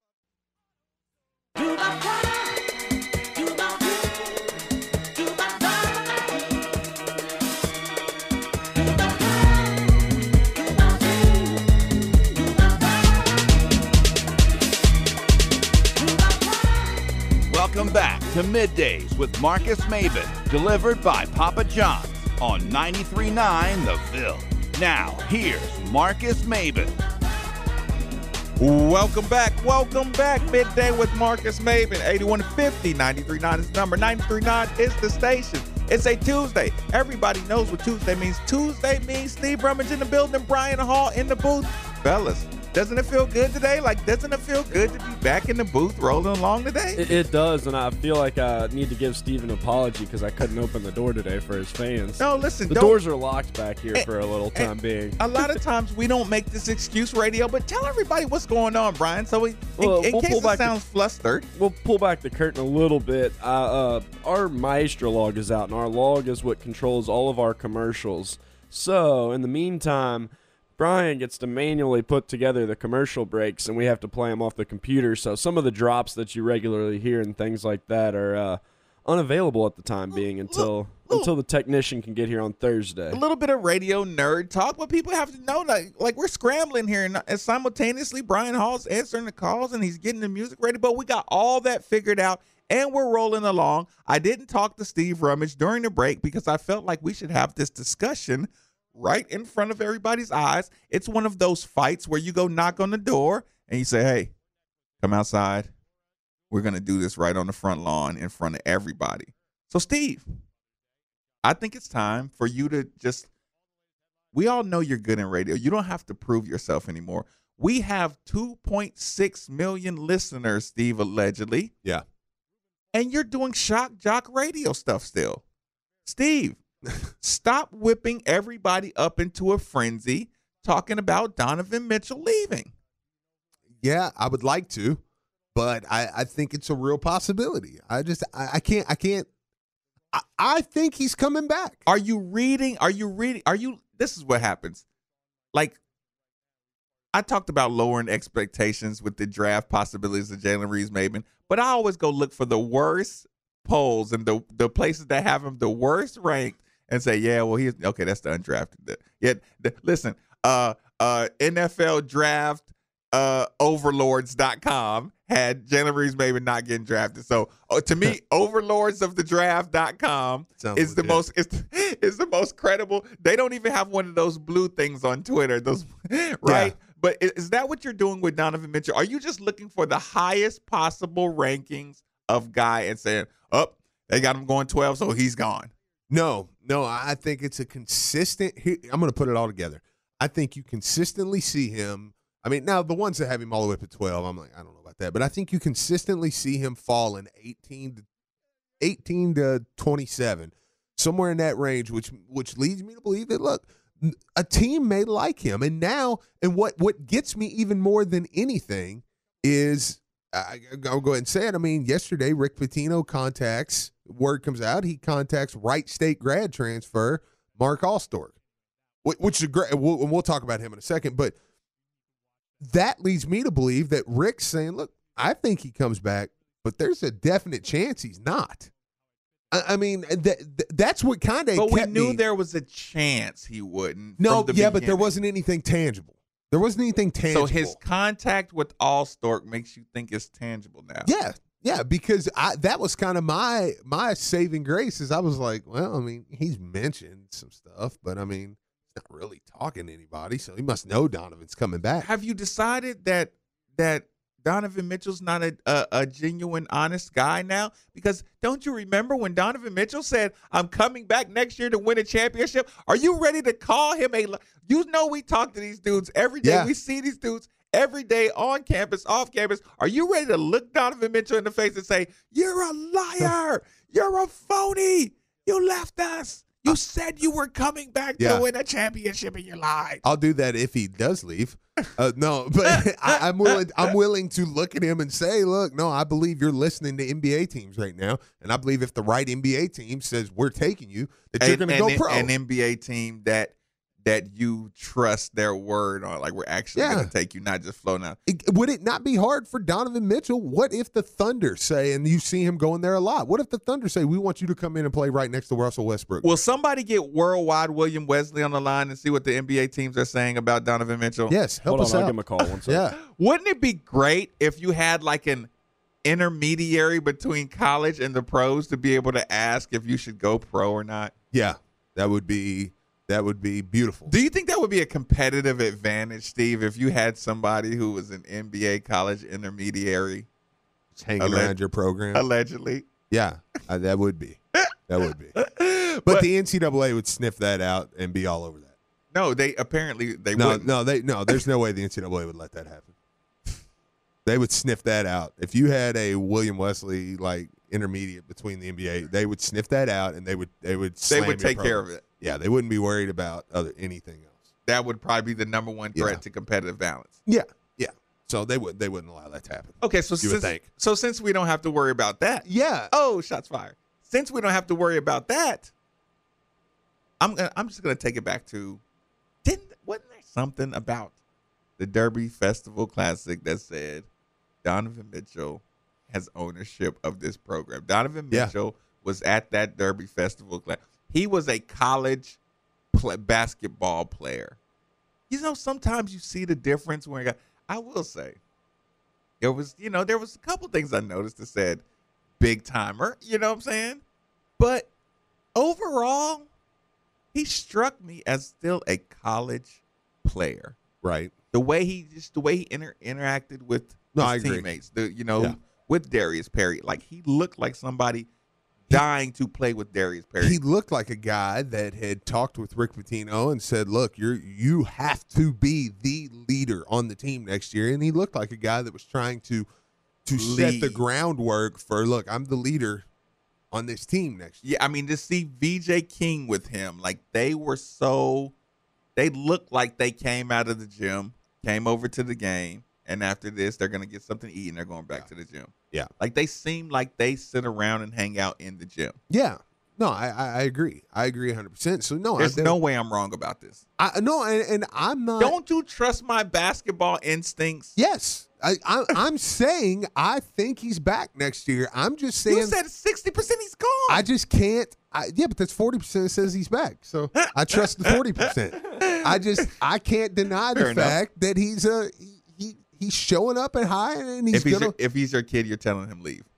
Speaker 5: Welcome back to Middays with Marcus Maven, delivered by Papa John's on ninety-three point nine The Ville. Now, here's Marcus Maven.
Speaker 1: Welcome back. Welcome back. Midday with Marcus Maven. eighty-one fifty, ninety-three point nine is the number. ninety-three point nine is the station. It's a Tuesday. Everybody knows what Tuesday means. Tuesday means Steve Brummage in the building, Brian Hall in the booth. Fellas, Doesn't it feel good today? Like, doesn't it feel good to be back in the booth rolling along today?
Speaker 3: It, it does, and I feel like I need to give Steve an apology because I couldn't open the door today for his fans.
Speaker 1: No, listen.
Speaker 3: The
Speaker 1: don't,
Speaker 3: doors are locked back here
Speaker 1: and,
Speaker 3: for a little time
Speaker 1: and,
Speaker 3: being.
Speaker 1: A lot of times we don't make this excuse radio, but tell everybody what's going on, Brian. So we,
Speaker 3: well,
Speaker 1: in, in
Speaker 3: we'll
Speaker 1: case
Speaker 3: pull
Speaker 1: it
Speaker 3: back
Speaker 1: sounds
Speaker 3: the,
Speaker 1: flustered.
Speaker 3: We'll pull back the curtain a little bit. Uh, uh, our Maestro log is out, and our log is what controls all of our commercials. So, in the meantime, Brian gets to manually put together the commercial breaks, and we have to play them off the computer. So some of the drops that you regularly hear and things like that are uh, unavailable at the time being until
Speaker 1: little, little,
Speaker 3: until the technician can get here on Thursday.
Speaker 1: A little bit of radio nerd talk, but people have to know, like, like we're scrambling here, and, and simultaneously Brian Hall's answering the calls, and he's getting the music ready. But we got all that figured out, and we're rolling along. I didn't talk to Steve Rummage during the break because I felt like we should have this discussion right in front of everybody's eyes. It's one of those fights where you go knock on the door and you say, hey, come outside. We're going to do this right on the front lawn in front of everybody. So, Steve, I think it's time for you to just, we all know you're good in radio. You don't have to prove yourself anymore. We have two point six million listeners, Steve, allegedly.
Speaker 2: Yeah.
Speaker 1: And you're doing shock jock radio stuff still. Steve, stop whipping everybody up into a frenzy talking about Donovan Mitchell leaving.
Speaker 2: Yeah, I would like to, but I, I think it's a real possibility. I just I, I can't I can't I, I think he's coming back.
Speaker 1: Are you reading? Are you reading? Are you this is what happens. Like, I talked about lowering expectations with the draft possibilities of Jalen Reeves-Maybin, but I always go look for the worst polls and the the places that have him the worst ranked and say, yeah, well, he's okay. That's the undrafted. Yeah, the, listen, uh, uh, N F L draft uh, overlords dot com had Jalen Reeves-Maybin not getting drafted. So uh, to me, overlords of the draft dot com
Speaker 2: Sounds
Speaker 1: is the
Speaker 2: legit.
Speaker 1: most is, is the most credible. They don't even have one of those blue things on Twitter. Those right.
Speaker 2: Yeah.
Speaker 1: But is, is that what you're doing with Donovan Mitchell? Are you just looking for the highest possible rankings of guy and saying, oh, they got him going twelve, so he's gone?
Speaker 2: No, no, I think it's a consistent. Here, I'm going to put it all together. I think you consistently see him. I mean, now the ones that have him all the way up at twelve, I'm like, I don't know about that, but I think you consistently see him fall in eighteen to eighteen to twenty-seven, somewhere in that range, which which leads me to believe that look, a team may like him. And now, and what what gets me even more than anything is, I, I'll go ahead and say it. I mean, yesterday Rick Pitino contacts. Word comes out, he contacts Wright State grad transfer Mark Allstork, which is a great. We'll, we'll talk about him in a second, but that leads me to believe that Rick's saying, "Look, I think he comes back, but there's a definite chance he's not." I, I mean, that that's what kind of.
Speaker 1: But we
Speaker 2: kept
Speaker 1: knew
Speaker 2: me.
Speaker 1: there was a chance he wouldn't.
Speaker 2: No,
Speaker 1: from the
Speaker 2: yeah, but there
Speaker 1: beginning.
Speaker 2: wasn't anything tangible. There wasn't anything tangible.
Speaker 1: So his contact with Allstork makes you think it's tangible now.
Speaker 2: Yeah. Yeah, because I that was kind of my my saving grace is I was like, well, I mean, he's mentioned some stuff, but I mean, he's not really talking to anybody, so he must know Donovan's coming back.
Speaker 1: Have you decided that that Donovan Mitchell's not a, a, a genuine, honest guy now? Because don't you remember when Donovan Mitchell said, I'm coming back next year to win a championship? Are you ready to call him a – you know we talk to these dudes every day.
Speaker 2: Yeah.
Speaker 1: We see these dudes every day on campus, off campus. Are you ready to look Donovan Mitchell in the face and say, you're a liar. You're a phony. You left us. You said you were coming back
Speaker 2: Yeah.
Speaker 1: to win a championship and you lied.
Speaker 2: I'll do that if he does leave. Uh, no, but I, I'm willing. I'm willing to look at him and say, "Look, no, I believe you're listening to N B A teams right now, and I believe if the right N B A team says we're taking you, that you're going to go
Speaker 1: an,
Speaker 2: pro."
Speaker 1: An N B A team that that you trust their word on, like we're actually
Speaker 2: Yeah.
Speaker 1: going to take you, not just floating out.
Speaker 2: It- would it not be hard for Donovan Mitchell? What if the Thunder say, and you see him going there a lot, what if the Thunder say, we want you to come in and play right next to Russell Westbrook?
Speaker 1: Will somebody get worldwide William Wesley on the line and see what the N B A teams are saying about Donovan Mitchell?
Speaker 2: Yes, help
Speaker 3: Hold
Speaker 2: us
Speaker 3: on, I'll
Speaker 2: out.
Speaker 3: give him a call one second.
Speaker 2: Yeah.
Speaker 1: Wouldn't it be great if you had like an intermediary between college and the pros to be able to ask if you should go pro or not?
Speaker 2: Yeah, that would be that would be beautiful.
Speaker 1: Do you think that would be a competitive advantage, Steve, if you had somebody who was an N B A college intermediary,
Speaker 2: Just hanging
Speaker 1: Alleg-
Speaker 2: around your program.
Speaker 1: allegedly?
Speaker 2: Yeah, uh, that would be. That would be. But,
Speaker 1: But-
Speaker 2: the N C double A would sniff that out and be all over that.
Speaker 1: No, they apparently they
Speaker 2: No,
Speaker 1: wouldn't.
Speaker 2: no, they no. There's no way the N C double A would let that happen. They would sniff that out. If you had a William Wesley like intermediate between the N B A, they would sniff that out and they would they would
Speaker 1: They
Speaker 2: slam
Speaker 1: would
Speaker 2: your
Speaker 1: take care of
Speaker 2: program.
Speaker 1: it.
Speaker 2: Yeah, they wouldn't be worried about other anything else.
Speaker 1: That would probably be the number one threat
Speaker 2: Yeah.
Speaker 1: to competitive balance.
Speaker 2: Yeah, yeah. So they would they wouldn't allow that to happen.
Speaker 1: Okay, so
Speaker 2: You would
Speaker 1: since,
Speaker 2: think.
Speaker 1: so since we don't have to worry about that,
Speaker 2: Yeah.
Speaker 1: oh, shots fired. Since we don't have to worry about that, I'm gonna, I'm just gonna take it back to didn't wasn't there something about the Derby Festival Classic that said Donovan Mitchell has ownership of this program? Donovan
Speaker 2: Yeah.
Speaker 1: Mitchell was at that Derby Festival class. He was a college play, basketball player. You know, sometimes you see the difference when you got, I will say, there was, you know, there was a couple things I noticed that said big timer, you know what I'm saying? But overall, he struck me as still a college player.
Speaker 2: Right.
Speaker 1: The way he just the way he inter- interacted with
Speaker 2: No,
Speaker 1: his
Speaker 2: I agree.
Speaker 1: teammates, the you know,
Speaker 2: Yeah.
Speaker 1: with Darius Perry, like he looked like somebody dying to play with Darius Perry.
Speaker 2: He looked like a guy that had talked with Rick Pitino and said, "Look, you're you have to be the leader on the team next year." And he looked like a guy that was trying to to set the
Speaker 1: Lead.
Speaker 2: groundwork for, "Look, I'm the leader on this team next year."
Speaker 1: Yeah, I mean, to see V J King with him, like they were so, they looked like they came out of the gym, came over to the game, and after this, they're gonna get something to eat and they're going back to the gym.
Speaker 2: Yeah.
Speaker 1: Like they seem like they sit around and hang out in the gym.
Speaker 2: Yeah. No, I I, I agree. I agree one hundred percent. So no,
Speaker 1: There's
Speaker 2: I,
Speaker 1: no way I'm wrong about this.
Speaker 2: I no, and, and I'm not.
Speaker 1: Don't you trust my basketball instincts?
Speaker 2: Yes, I, I I'm saying I think he's back next year. I'm just saying.
Speaker 1: You said sixty percent he's gone.
Speaker 2: I just can't. I, yeah, but that's forty percent says he's back. So I trust the forty percent. I just I can't deny the
Speaker 1: Fair enough.
Speaker 2: fact that he's a he, he he's showing up at high and he's
Speaker 1: if he's
Speaker 2: gonna.
Speaker 1: your, if he's your kid, you're telling him leave.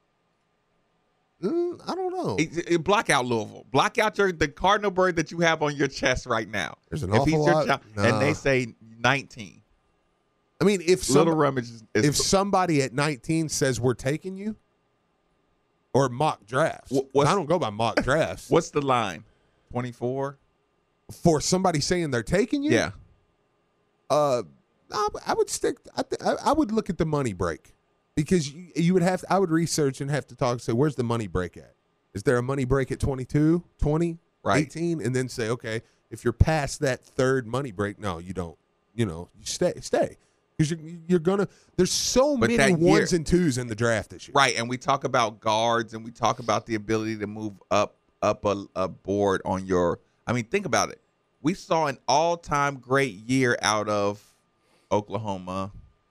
Speaker 2: Mm, I don't know.
Speaker 1: It- it- block out Louisville. Block out your the cardinal bird that you have on your chest right now.
Speaker 2: There's an
Speaker 1: if
Speaker 2: awful
Speaker 1: he's your
Speaker 2: lot-
Speaker 1: child,
Speaker 2: Nah.
Speaker 1: and they say nineteen.
Speaker 2: I mean, if some,
Speaker 1: Little Rummage is, is
Speaker 2: if somebody at nineteen says we're taking you, or mock drafts,
Speaker 1: Wh- what's-
Speaker 2: I don't go by mock drafts.
Speaker 1: what's the line? twenty-four?
Speaker 2: For somebody saying they're taking you?
Speaker 1: Yeah.
Speaker 2: Uh, I, I would stick. I, th- I I would look at the money break because you, you would have. I would research and have to talk. Say, where's the money break at? Is there a money break at twenty-two, twenty,
Speaker 1: Right.
Speaker 2: eighteen, and then say, okay, if you're past that third money break, no, you don't. You know, you stay, stay, because you're you're gonna. There's so
Speaker 1: But
Speaker 2: many
Speaker 1: that year-
Speaker 2: ones and twos in the draft this year.
Speaker 1: Right. And we talk about guards and we talk about the ability to move up up a, a board on your I mean, think about it. We saw an all-time great year out of Oklahoma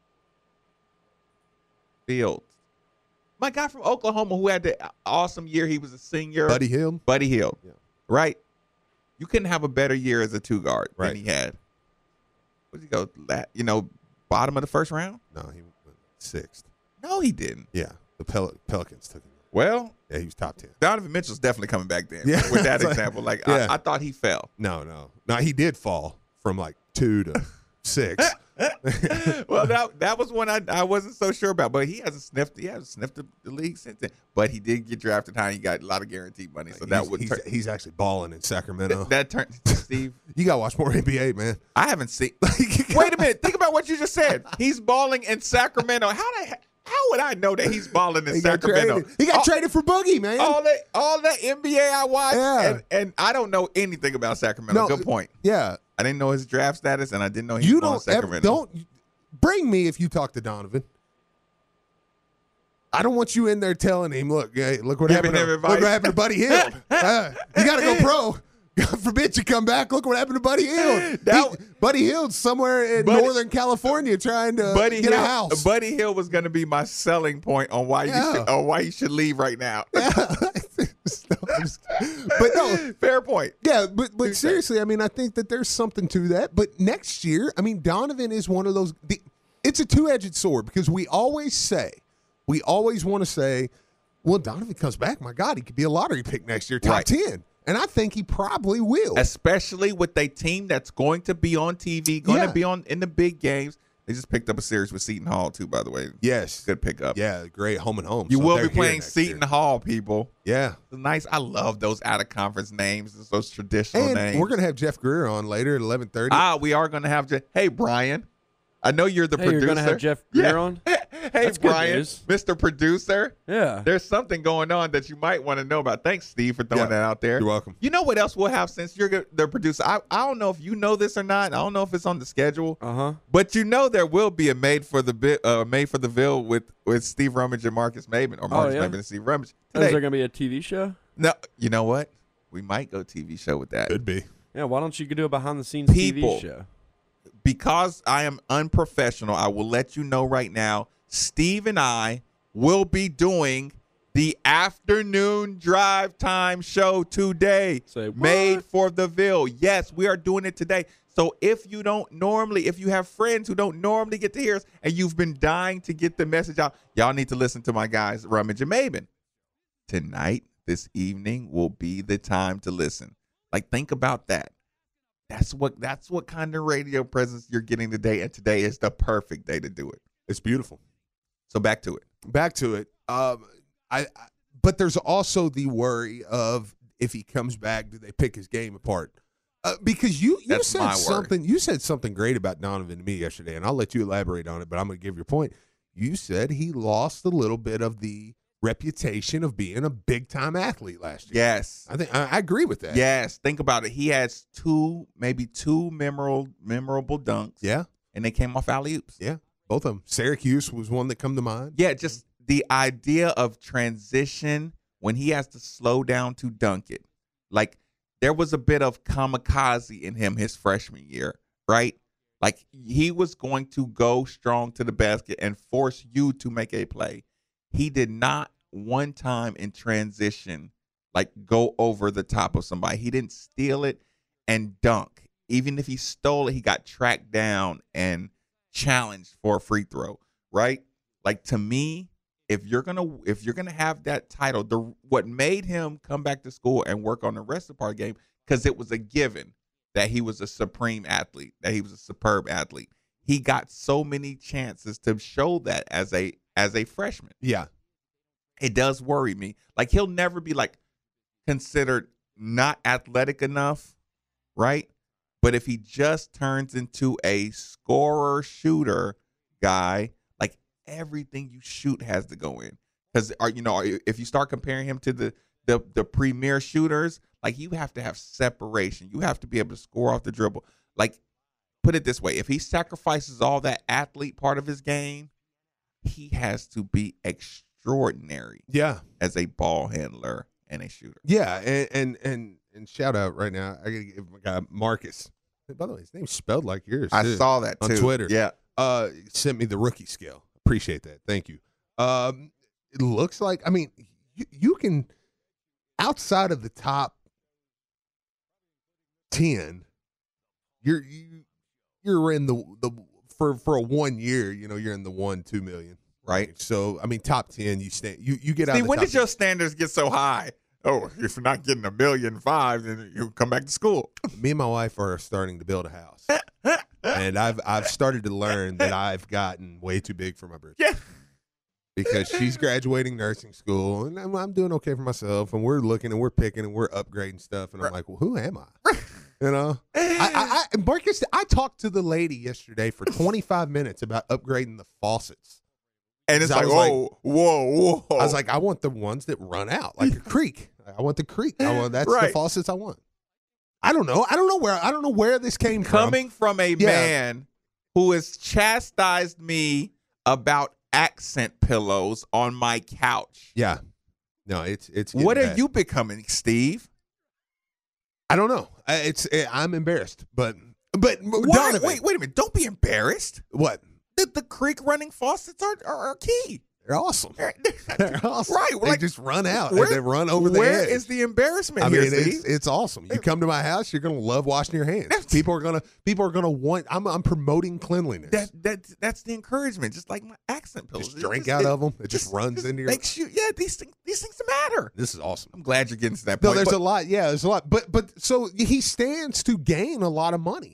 Speaker 1: Fields. My guy from Oklahoma who had the awesome year, he was a senior.
Speaker 2: Buddy Hill.
Speaker 1: Buddy Hield.
Speaker 2: Yeah.
Speaker 1: Right? You couldn't have a better year as a two guard
Speaker 2: Right.
Speaker 1: than he had. What did he go? la- You know, bottom of the first round?
Speaker 2: No, he went sixth.
Speaker 1: No, he didn't.
Speaker 2: Yeah, the Pel- Pelicans took him.
Speaker 1: Well,
Speaker 2: Yeah, he was top ten.
Speaker 1: Donovan Mitchell's definitely coming back then.
Speaker 2: Yeah.
Speaker 1: With that
Speaker 2: It's like-
Speaker 1: example. Like,
Speaker 2: Yeah.
Speaker 1: I, I thought he fell.
Speaker 2: No, no, no. He did fall from like two to six.
Speaker 1: Well, that that was one I, I wasn't so sure about. But he hasn't sniffed he hasn't sniffed the, the league since then. But he did get drafted high. He got a lot of guaranteed money. So that
Speaker 2: he's,
Speaker 1: would
Speaker 2: he's,
Speaker 1: turn,
Speaker 2: he's actually balling in Sacramento.
Speaker 1: that turned Steve.
Speaker 2: You gotta watch more N B A, man.
Speaker 1: I haven't seen. Wait a minute. Think about what you just said. He's balling in Sacramento. How the he- how would I know that he's balling in
Speaker 2: He got
Speaker 1: Sacramento?
Speaker 2: traded. He got
Speaker 1: all,
Speaker 2: traded for Boogie, man.
Speaker 1: all that all that N B A I watch,
Speaker 2: Yeah.
Speaker 1: and, and I don't know anything about Sacramento.
Speaker 2: No,
Speaker 1: Good point.
Speaker 2: Yeah,
Speaker 1: I didn't know his draft status, and I didn't know he
Speaker 2: you
Speaker 1: was balling
Speaker 2: don't ever,
Speaker 1: Sacramento.
Speaker 2: don't bring me if you talk to Donovan. I don't want you in there telling him, look, hey, look what
Speaker 1: Giving
Speaker 2: happened. To,
Speaker 1: him
Speaker 2: look
Speaker 1: advice.
Speaker 2: what happened to Buddy Hield. Uh, you got to go pro. God forbid you come back. Look what happened to Buddy Hield.
Speaker 1: That-
Speaker 2: He- Buddy Hield's somewhere in
Speaker 1: Buddy-
Speaker 2: Northern California trying to
Speaker 1: Buddy
Speaker 2: get
Speaker 1: Hill,
Speaker 2: a house.
Speaker 1: Buddy Hill was going to be my selling point on why
Speaker 2: Yeah.
Speaker 1: you should, on why you should leave right now.
Speaker 2: Yeah. No, I'm just- but no,
Speaker 1: Fair point.
Speaker 2: yeah, but but
Speaker 1: Touche.
Speaker 2: seriously, I mean, I think that there's something to that. But next year, I mean, Donovan is one of those. The, it's a two-edged sword because we always say, we always want to say, well, Donovan comes back. My God, he could be a lottery pick next year, top
Speaker 1: Right.
Speaker 2: ten, and I think he probably will.
Speaker 1: Especially with a team that's going to be on T V, going
Speaker 2: Yeah.
Speaker 1: to be on in the big games. They just picked up a series with Seton Hall too, by the way.
Speaker 2: Yes.
Speaker 1: Good pickup.
Speaker 2: Yeah, great home and home.
Speaker 1: You
Speaker 2: So
Speaker 1: will
Speaker 2: they're
Speaker 1: be
Speaker 2: here
Speaker 1: playing
Speaker 2: next
Speaker 1: Seton
Speaker 2: year.
Speaker 1: Hall, people.
Speaker 2: Yeah.
Speaker 1: It's nice. I love those out of conference names. Those traditional
Speaker 2: And
Speaker 1: names.
Speaker 2: we're gonna have Jeff Greer on later at eleven thirty.
Speaker 1: Ah, we are gonna have. Je- hey, Brian. I know you're the
Speaker 3: Hey,
Speaker 1: producer.
Speaker 3: you're gonna have Jeff Greer on?
Speaker 1: hey,
Speaker 3: That's good
Speaker 1: Brian,
Speaker 3: news.
Speaker 1: Mister Producer.
Speaker 3: Yeah.
Speaker 1: There's something going on that you might want to know about. Thanks, Steve, for throwing
Speaker 2: Yeah.
Speaker 1: that out there.
Speaker 2: You're welcome.
Speaker 1: You know what else we'll have since you're go- the producer? I, I don't know if you know this or not. I don't know if it's on the schedule.
Speaker 3: Uh huh.
Speaker 1: But you know there will be a made for the Bi- uh, made for the Ville with with Steve Rummage and Marcus Maben, or Marcus
Speaker 3: yeah?
Speaker 1: Maben and Steve Rummage.
Speaker 3: Is
Speaker 1: Today.
Speaker 3: there gonna be a T V show?
Speaker 1: No, you know what? We might go T V show with that.
Speaker 2: Could be.
Speaker 3: Yeah. Why don't you do a behind the scenes
Speaker 1: People.
Speaker 3: T V show?
Speaker 1: Because I am unprofessional, I will let you know right now, Steve and I will be doing the afternoon drive time show today.
Speaker 3: Say what?
Speaker 1: Made for the Ville. Yes, we are doing it today. So if you don't normally, if you have friends who don't normally get to hear us and you've been dying to get the message out, y'all need to listen to my guys, Rummage and Maben. Tonight, this evening will be the time to listen. Like, think about that. That's what that's what kind of radio presence you're getting today, and today is the perfect day to do it.
Speaker 2: It's beautiful.
Speaker 1: So back to it.
Speaker 2: Back to it. Um, I, I but there's also the worry of if he comes back, do they pick his game apart? Uh, because you you
Speaker 1: That's my
Speaker 2: said
Speaker 1: worry.
Speaker 2: something you said something great about Donovan to me yesterday, and I'll let you elaborate on it. But I'm going to give your point. You said he lost a little bit of the reputation of being a big time athlete last year.
Speaker 1: Yes.
Speaker 2: I think I, I agree with that.
Speaker 1: Yes. Think about it. He has two, maybe two memorable memorable dunks.
Speaker 2: Yeah.
Speaker 1: And they came off alley oops.
Speaker 2: Yeah. Both of them. Syracuse was one that come to mind.
Speaker 1: Yeah, just the idea of transition when he has to slow down to dunk it. Like, there was a bit of kamikaze in him his freshman year, right? Like, he was going to go strong to the basket and force you to make a play. He did not one time in transition, like, go over the top of somebody. He didn't steal it and dunk. Even if he stole it, he got tracked down and challenged for a free throw, right? Like, to me, if you're gonna if you're gonna have that title, the what made him come back to school and work on the rest of the part game, because it was a given that he was a supreme athlete, that he was a superb athlete. He got so many chances to show that as a as a freshman.
Speaker 2: Yeah.
Speaker 1: It does worry me. Like, he'll never be like considered not athletic enough, right? But if he just turns into a scorer shooter guy, like, everything you shoot has to go in. Because, you know, if you start comparing him to the, the the premier shooters, like, you have to have separation. You have to be able to score off the dribble. Like, put it this way, if he sacrifices all that athlete part of his game, he has to be extraordinary
Speaker 2: Yeah.
Speaker 1: as a ball handler and a shooter.
Speaker 2: Yeah, and and and, and shout out right now. I gotta give my guy Marcus. By the way, his name's spelled like yours.
Speaker 1: I
Speaker 2: too.
Speaker 1: saw that
Speaker 2: on
Speaker 1: too.
Speaker 2: Twitter.
Speaker 1: Yeah.
Speaker 2: Uh, sent me the rookie scale. Appreciate that. Thank you. Um, it looks like I mean you, you can outside of the top ten, you're you you're in the the for for a one year. You know, you're in the one two million.
Speaker 1: Right.
Speaker 2: So I mean, top ten, you stand you you get out.
Speaker 1: See,
Speaker 2: of the
Speaker 1: when
Speaker 2: top
Speaker 1: did your
Speaker 2: ten.
Speaker 1: standards get so high? Oh, if you're not getting a million five, then you come back to school.
Speaker 2: Me and my wife are starting to build a house, and I've I've started to learn that I've gotten way too big for my britches.
Speaker 1: Yeah.
Speaker 2: Because she's graduating nursing school, and I'm, I'm doing okay for myself, and we're looking and we're picking and we're upgrading stuff, and I'm like, well, who am I? You know, I, I, I Marcus, I talked to the lady yesterday for twenty-five minutes about upgrading the faucets.
Speaker 1: And it's
Speaker 2: I
Speaker 1: like,
Speaker 2: was like-
Speaker 1: whoa, whoa, whoa.
Speaker 2: I was like, I want the ones that run out like a creek. I want the creek. I want that's the
Speaker 1: Right.
Speaker 2: faucets I want. I don't know. I don't know where. I don't know where this came from.
Speaker 1: coming from a
Speaker 2: Yeah.
Speaker 1: man who has chastised me about accent pillows on my couch.
Speaker 2: Yeah. No, it's it's. getting
Speaker 1: What are
Speaker 2: bad.
Speaker 1: you becoming, Steve?
Speaker 2: I don't know. I- It's eh, I'm embarrassed, but but
Speaker 1: Why?
Speaker 2: Donovan,
Speaker 1: Wait, wait a minute. Don't be embarrassed.
Speaker 2: what?
Speaker 1: The, the creek running faucets are, are, are key.
Speaker 2: They're awesome.
Speaker 1: They're-
Speaker 2: They're awesome.
Speaker 1: Right,
Speaker 2: They
Speaker 1: like,
Speaker 2: just run out
Speaker 1: where-
Speaker 2: and they run over the
Speaker 1: Where
Speaker 2: edge.
Speaker 1: is the embarrassment
Speaker 2: I
Speaker 1: here,
Speaker 2: mean,
Speaker 1: Steve?
Speaker 2: it's it's awesome. You come to my house, you're gonna love washing your hands. People are gonna people are gonna want. I'm I'm promoting cleanliness.
Speaker 1: That that that's the encouragement. Just like my accent pillows.
Speaker 2: just
Speaker 1: It
Speaker 2: drink
Speaker 1: just-
Speaker 2: out
Speaker 1: it
Speaker 2: of them. It just, runs into your.
Speaker 1: makes you. Yeah, these things these things matter.
Speaker 2: This is awesome.
Speaker 1: I'm glad you're getting to that
Speaker 2: No,
Speaker 1: point.
Speaker 2: there's
Speaker 1: but-
Speaker 2: a lot. Yeah, there's a lot. But but so he stands to gain a lot of money.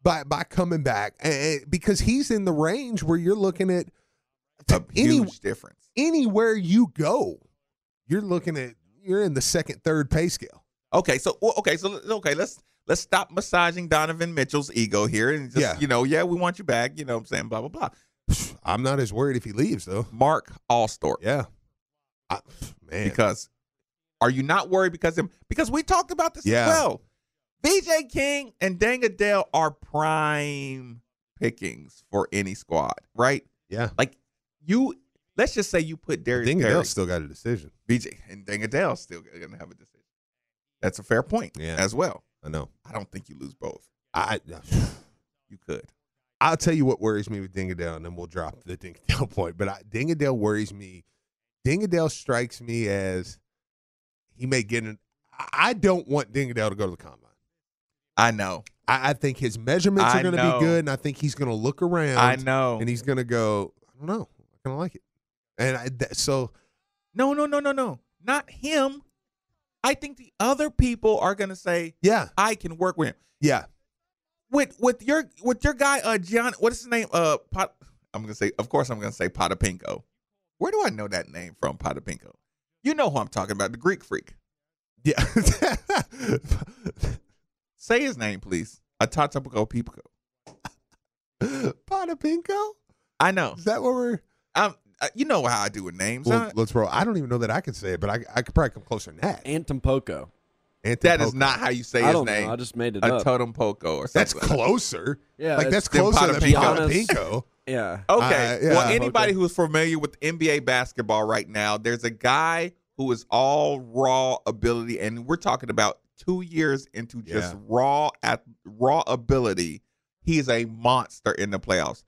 Speaker 2: by by coming back, and, because he's in the range where you're looking at
Speaker 1: A
Speaker 2: any,
Speaker 1: huge difference.
Speaker 2: anywhere you go, you're looking at you're in the second, third pay scale.
Speaker 1: Okay, so well, okay, so okay, let's let's stop massaging Donovan Mitchell's ego here and just
Speaker 2: Yeah.
Speaker 1: you know, yeah, we want you back. You know what I'm saying? Blah blah blah.
Speaker 2: I'm not as worried if he leaves though.
Speaker 1: Mark Allstorp.
Speaker 2: Yeah, I, man.
Speaker 1: Because are you not worried because him? Because we talked about this
Speaker 2: Yeah.
Speaker 1: as well. B J King and Deng Adele are prime pickings for any squad, right?
Speaker 2: yeah,
Speaker 1: Like you, let's just say you put Darius
Speaker 2: Ding
Speaker 1: Perry,
Speaker 2: Adele still got a decision.
Speaker 1: B J, and Deng Adele still going to have a decision. That's a fair point
Speaker 2: Yeah.
Speaker 1: as well.
Speaker 2: I know.
Speaker 1: I don't think you lose both.
Speaker 2: I
Speaker 1: You could.
Speaker 2: I'll tell you what worries me with Ding Adele, and then we'll drop the Ding Adele point. But I, Ding Adele worries me. Ding Adele strikes me as he may get in. I don't want Ding Adele to go to the combine.
Speaker 1: I know.
Speaker 2: I, I think his measurements
Speaker 1: I
Speaker 2: are going to
Speaker 1: know.
Speaker 2: be good, and I think he's going to look around.
Speaker 1: I know.
Speaker 2: and he's going to go, I don't know, I kind of like it. And I, that, so,
Speaker 1: No, no, no, no, no. Not him. I think the other people are going to say,
Speaker 2: yeah,
Speaker 1: I can work with him.
Speaker 2: yeah,
Speaker 1: With with your with your guy, uh, John, what is his name? Uh, Pot. I'm gonna say, of course, I'm gonna say Potapinko. Where do I know that name from, Potapinko? You know who I'm talking about, the Greek freak.
Speaker 2: yeah.
Speaker 1: Say his name, please. Atatapiko Pipko.
Speaker 2: Potapinko?
Speaker 1: I know.
Speaker 2: Is that what we're?
Speaker 1: Um, uh, you know how I do with names.
Speaker 2: Well,
Speaker 1: huh?
Speaker 2: let's roll. I don't even know that I can say it, but I, I could probably come closer than that.
Speaker 3: Antimpoko.
Speaker 1: That is
Speaker 2: Antipoko.
Speaker 1: not how you say
Speaker 3: I
Speaker 1: his
Speaker 3: don't
Speaker 1: name.
Speaker 3: know. I just made it
Speaker 1: A
Speaker 3: up.
Speaker 1: totem poko or something.
Speaker 2: That's closer.
Speaker 3: Yeah,
Speaker 2: like
Speaker 3: it's-
Speaker 2: that's closer than
Speaker 1: Potapinko.
Speaker 2: Potapinko.
Speaker 3: Yeah.
Speaker 1: Okay.
Speaker 2: Uh, yeah.
Speaker 1: Well, anybody
Speaker 3: Okay.
Speaker 1: who's familiar with N B A basketball right now, there's a guy who is all raw ability, and we're talking about two years into just
Speaker 2: Yeah.
Speaker 1: raw at raw ability. He's a monster in the playoffs.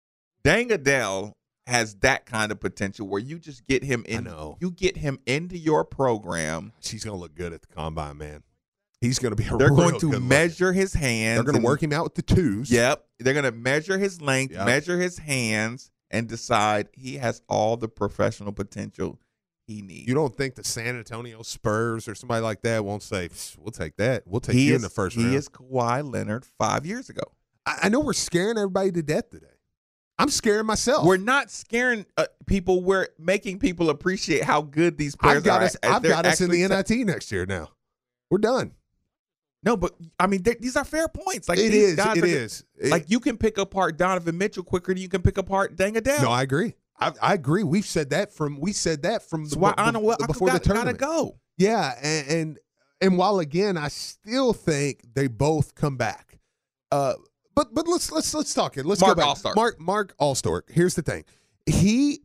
Speaker 1: Deng Adele has that kind of potential where you just get him in.
Speaker 2: know.
Speaker 1: You get him into your program.
Speaker 2: She's gonna look good at the combine, man. He's gonna be. A
Speaker 1: They're
Speaker 2: real
Speaker 1: going
Speaker 2: good
Speaker 1: to
Speaker 2: looker.
Speaker 1: measure his hands.
Speaker 2: They're gonna
Speaker 1: and-
Speaker 2: work him out with the twos.
Speaker 1: Yep. They're going to measure his length,
Speaker 2: Yep.
Speaker 1: measure his hands, and decide he has all the professional potential he needs.
Speaker 2: You don't think the San Antonio Spurs or somebody like that won't say, "Psh, "We'll take that. We'll take
Speaker 1: he
Speaker 2: you
Speaker 1: is,
Speaker 2: in the first
Speaker 1: he
Speaker 2: round."
Speaker 1: is Kawhi Leonard five years ago.
Speaker 2: I, I know we're scaring everybody to death today. I'm scaring myself.
Speaker 1: We're not scaring uh, people. We're making people appreciate how good these players
Speaker 2: I've got
Speaker 1: are.
Speaker 2: us.
Speaker 1: as
Speaker 2: I've
Speaker 1: they're
Speaker 2: got us in
Speaker 1: actually
Speaker 2: the
Speaker 1: ta-
Speaker 2: N I T next year. Now we're done.
Speaker 1: No, but I mean, they- these are fair points. Like
Speaker 2: It
Speaker 1: these
Speaker 2: is.
Speaker 1: guys
Speaker 2: It
Speaker 1: are,
Speaker 2: is. It-
Speaker 1: Like you can pick apart Donovan Mitchell quicker than you can pick apart Deng Adele.
Speaker 2: No, I agree. I, I agree. We've said that from. We said that from the,
Speaker 1: That's why
Speaker 2: the-
Speaker 1: I know what
Speaker 2: the-
Speaker 1: I
Speaker 2: before
Speaker 1: got,
Speaker 2: the
Speaker 1: gotta
Speaker 2: tournament.
Speaker 1: go.
Speaker 2: Yeah, and, and and while again, I still think they both come back. Uh, but but let's let's let's talk it. Let's
Speaker 1: Mark
Speaker 2: go back.
Speaker 1: Allstorp.
Speaker 2: Mark Mark Allstorp. Here's the thing. He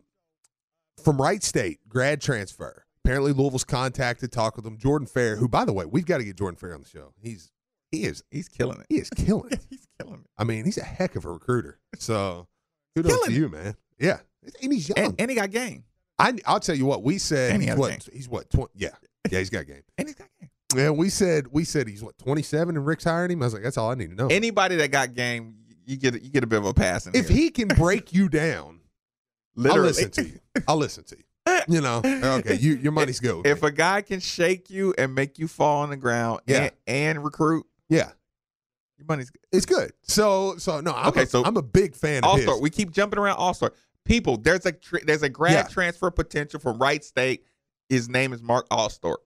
Speaker 2: from Wright State, grad transfer. Apparently, Louisville's contacted, talked with him. Jordan Fair, who by the way, we've got to get Jordan Fair on the show. He's he is
Speaker 1: He's killing it.
Speaker 2: he is killing it.
Speaker 1: He's killing it.
Speaker 2: I mean, he's a heck of a recruiter. So kudos
Speaker 1: Killing
Speaker 2: to you, man. Yeah, and he's young.
Speaker 1: And, and he got game.
Speaker 2: I, I'll tell you what we said.
Speaker 1: And he
Speaker 2: He's
Speaker 1: has
Speaker 2: what?
Speaker 1: game.
Speaker 2: He's what? twenty, yeah, yeah. He's got game.
Speaker 1: And he's got game.
Speaker 2: Yeah, we said we said he's what twenty-seven, and Rick's hiring him. I was like, that's all I need to know.
Speaker 1: Anybody that got game, you get you get a bit of a pass in
Speaker 2: if
Speaker 1: here.
Speaker 2: he can break you down,
Speaker 1: Literally.
Speaker 2: I'll listen to you. I'll listen to you. You know, okay, you, your money's go.
Speaker 1: If a guy can shake you and make you fall on the ground
Speaker 2: Yeah.
Speaker 1: and, and recruit,
Speaker 2: yeah,
Speaker 1: your money's good.
Speaker 2: it's good. So, so no, I'm
Speaker 1: Okay,
Speaker 2: a,
Speaker 1: so
Speaker 2: I'm a big fan of
Speaker 1: All
Speaker 2: his.
Speaker 1: Star. We keep jumping around All Star. People, there's a tr- there's a grad
Speaker 2: Yeah.
Speaker 1: transfer potential from Wright State. His name is Mark Allstorp.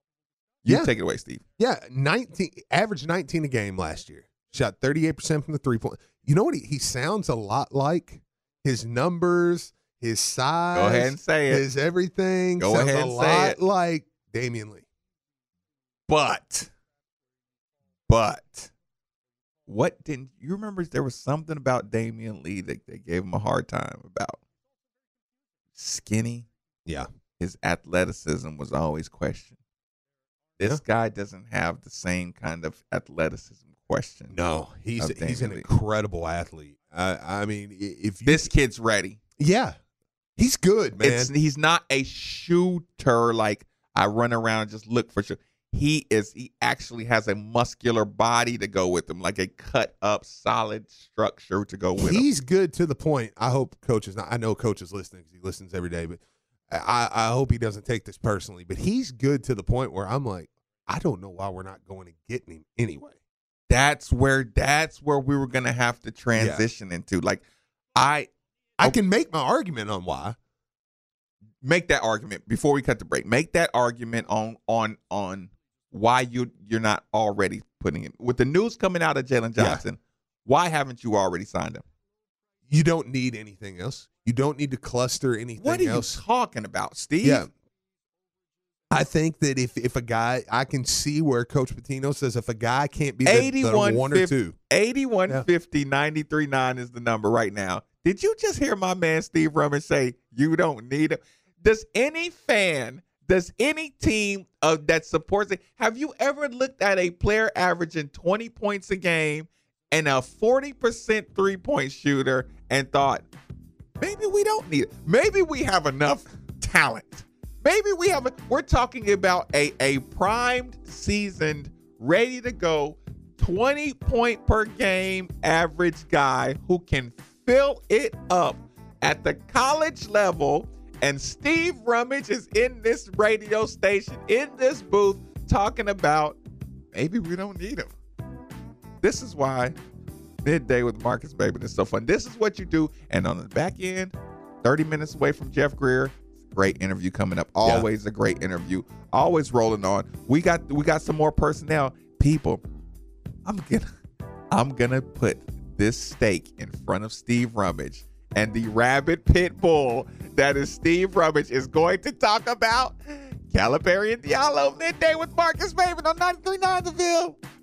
Speaker 1: You
Speaker 2: Yeah.
Speaker 1: take it away, Steve.
Speaker 2: Yeah, nineteen average nineteen a game last year. Shot thirty-eight percent from the three point. You know what? He, he sounds a lot like his numbers, his size.
Speaker 1: Go ahead and say it.
Speaker 2: His everything.
Speaker 1: Go
Speaker 2: sounds
Speaker 1: ahead
Speaker 2: a
Speaker 1: and say
Speaker 2: lot
Speaker 1: it.
Speaker 2: like Damian Lee.
Speaker 1: But, but, what didn't you remember? There was something about Damian Lee that they gave him a hard time about. Skinny.
Speaker 2: Yeah.
Speaker 1: His athleticism was always questioned. This guy doesn't have the same kind of athleticism question.
Speaker 2: No, he's
Speaker 1: Of
Speaker 2: he's an
Speaker 1: Damian Lee.
Speaker 2: incredible athlete. I I mean, i- if you,
Speaker 1: This kid's ready.
Speaker 2: yeah, he's good, man.
Speaker 1: It's, he's not a shooter like I run around and just look for shit. He is. He actually has a muscular body to go with him, like a cut up, solid structure to go with him.
Speaker 2: He's good to the point. I hope coach is not. I know coach is listening because he listens every day, but I, I hope he doesn't take this personally. But he's good to the point where I'm like, I don't know why we're not going to get him anyway.
Speaker 1: that's where that's where we were gonna have to transition yeah. into. Like, I
Speaker 2: I okay. can make my argument on why.
Speaker 1: Make that argument before we cut the break. Make that argument on on on why you you're not already putting it with the news coming out of Jalen Johnson. Yeah. Why haven't you already signed him?
Speaker 2: You don't need anything else. You don't need to cluster anything else.
Speaker 1: What are
Speaker 2: else.
Speaker 1: you talking about, Steve?
Speaker 2: Yeah. I think that if if a guy, I can see where Coach Pitino says if a guy can't be the, the one or two.
Speaker 1: eighty-one fifty, ninety-three nine is the number right now. Did you just hear my man Steve Rummage say you don't need him? Does any fan, does any team uh, that supports it, have you ever looked at a player averaging twenty points a game and a forty percent three-point shooter and thought, maybe we don't need it. Maybe we have enough talent. Maybe we have, a, we're talking about a, a primed, seasoned, ready to go, twenty point per game average guy who can fill it up at the college level. And Steve Rummage is in this radio station, in this booth, talking about maybe we don't need him. This is why Midday with Marcus Maven is so fun. This is what you do. And on the back end, thirty minutes away from Jeff Greer, great interview coming up. Always yeah. a great interview. Always rolling on. We got we got some more personnel. People, I'm gonna I'm gonna put this steak in front of Steve Rummage, and the rabid pit bull that is Steve Rummage is going to talk about Calipari and Diallo. Midday with Marcus Maven on ninety-three point nine The Ville.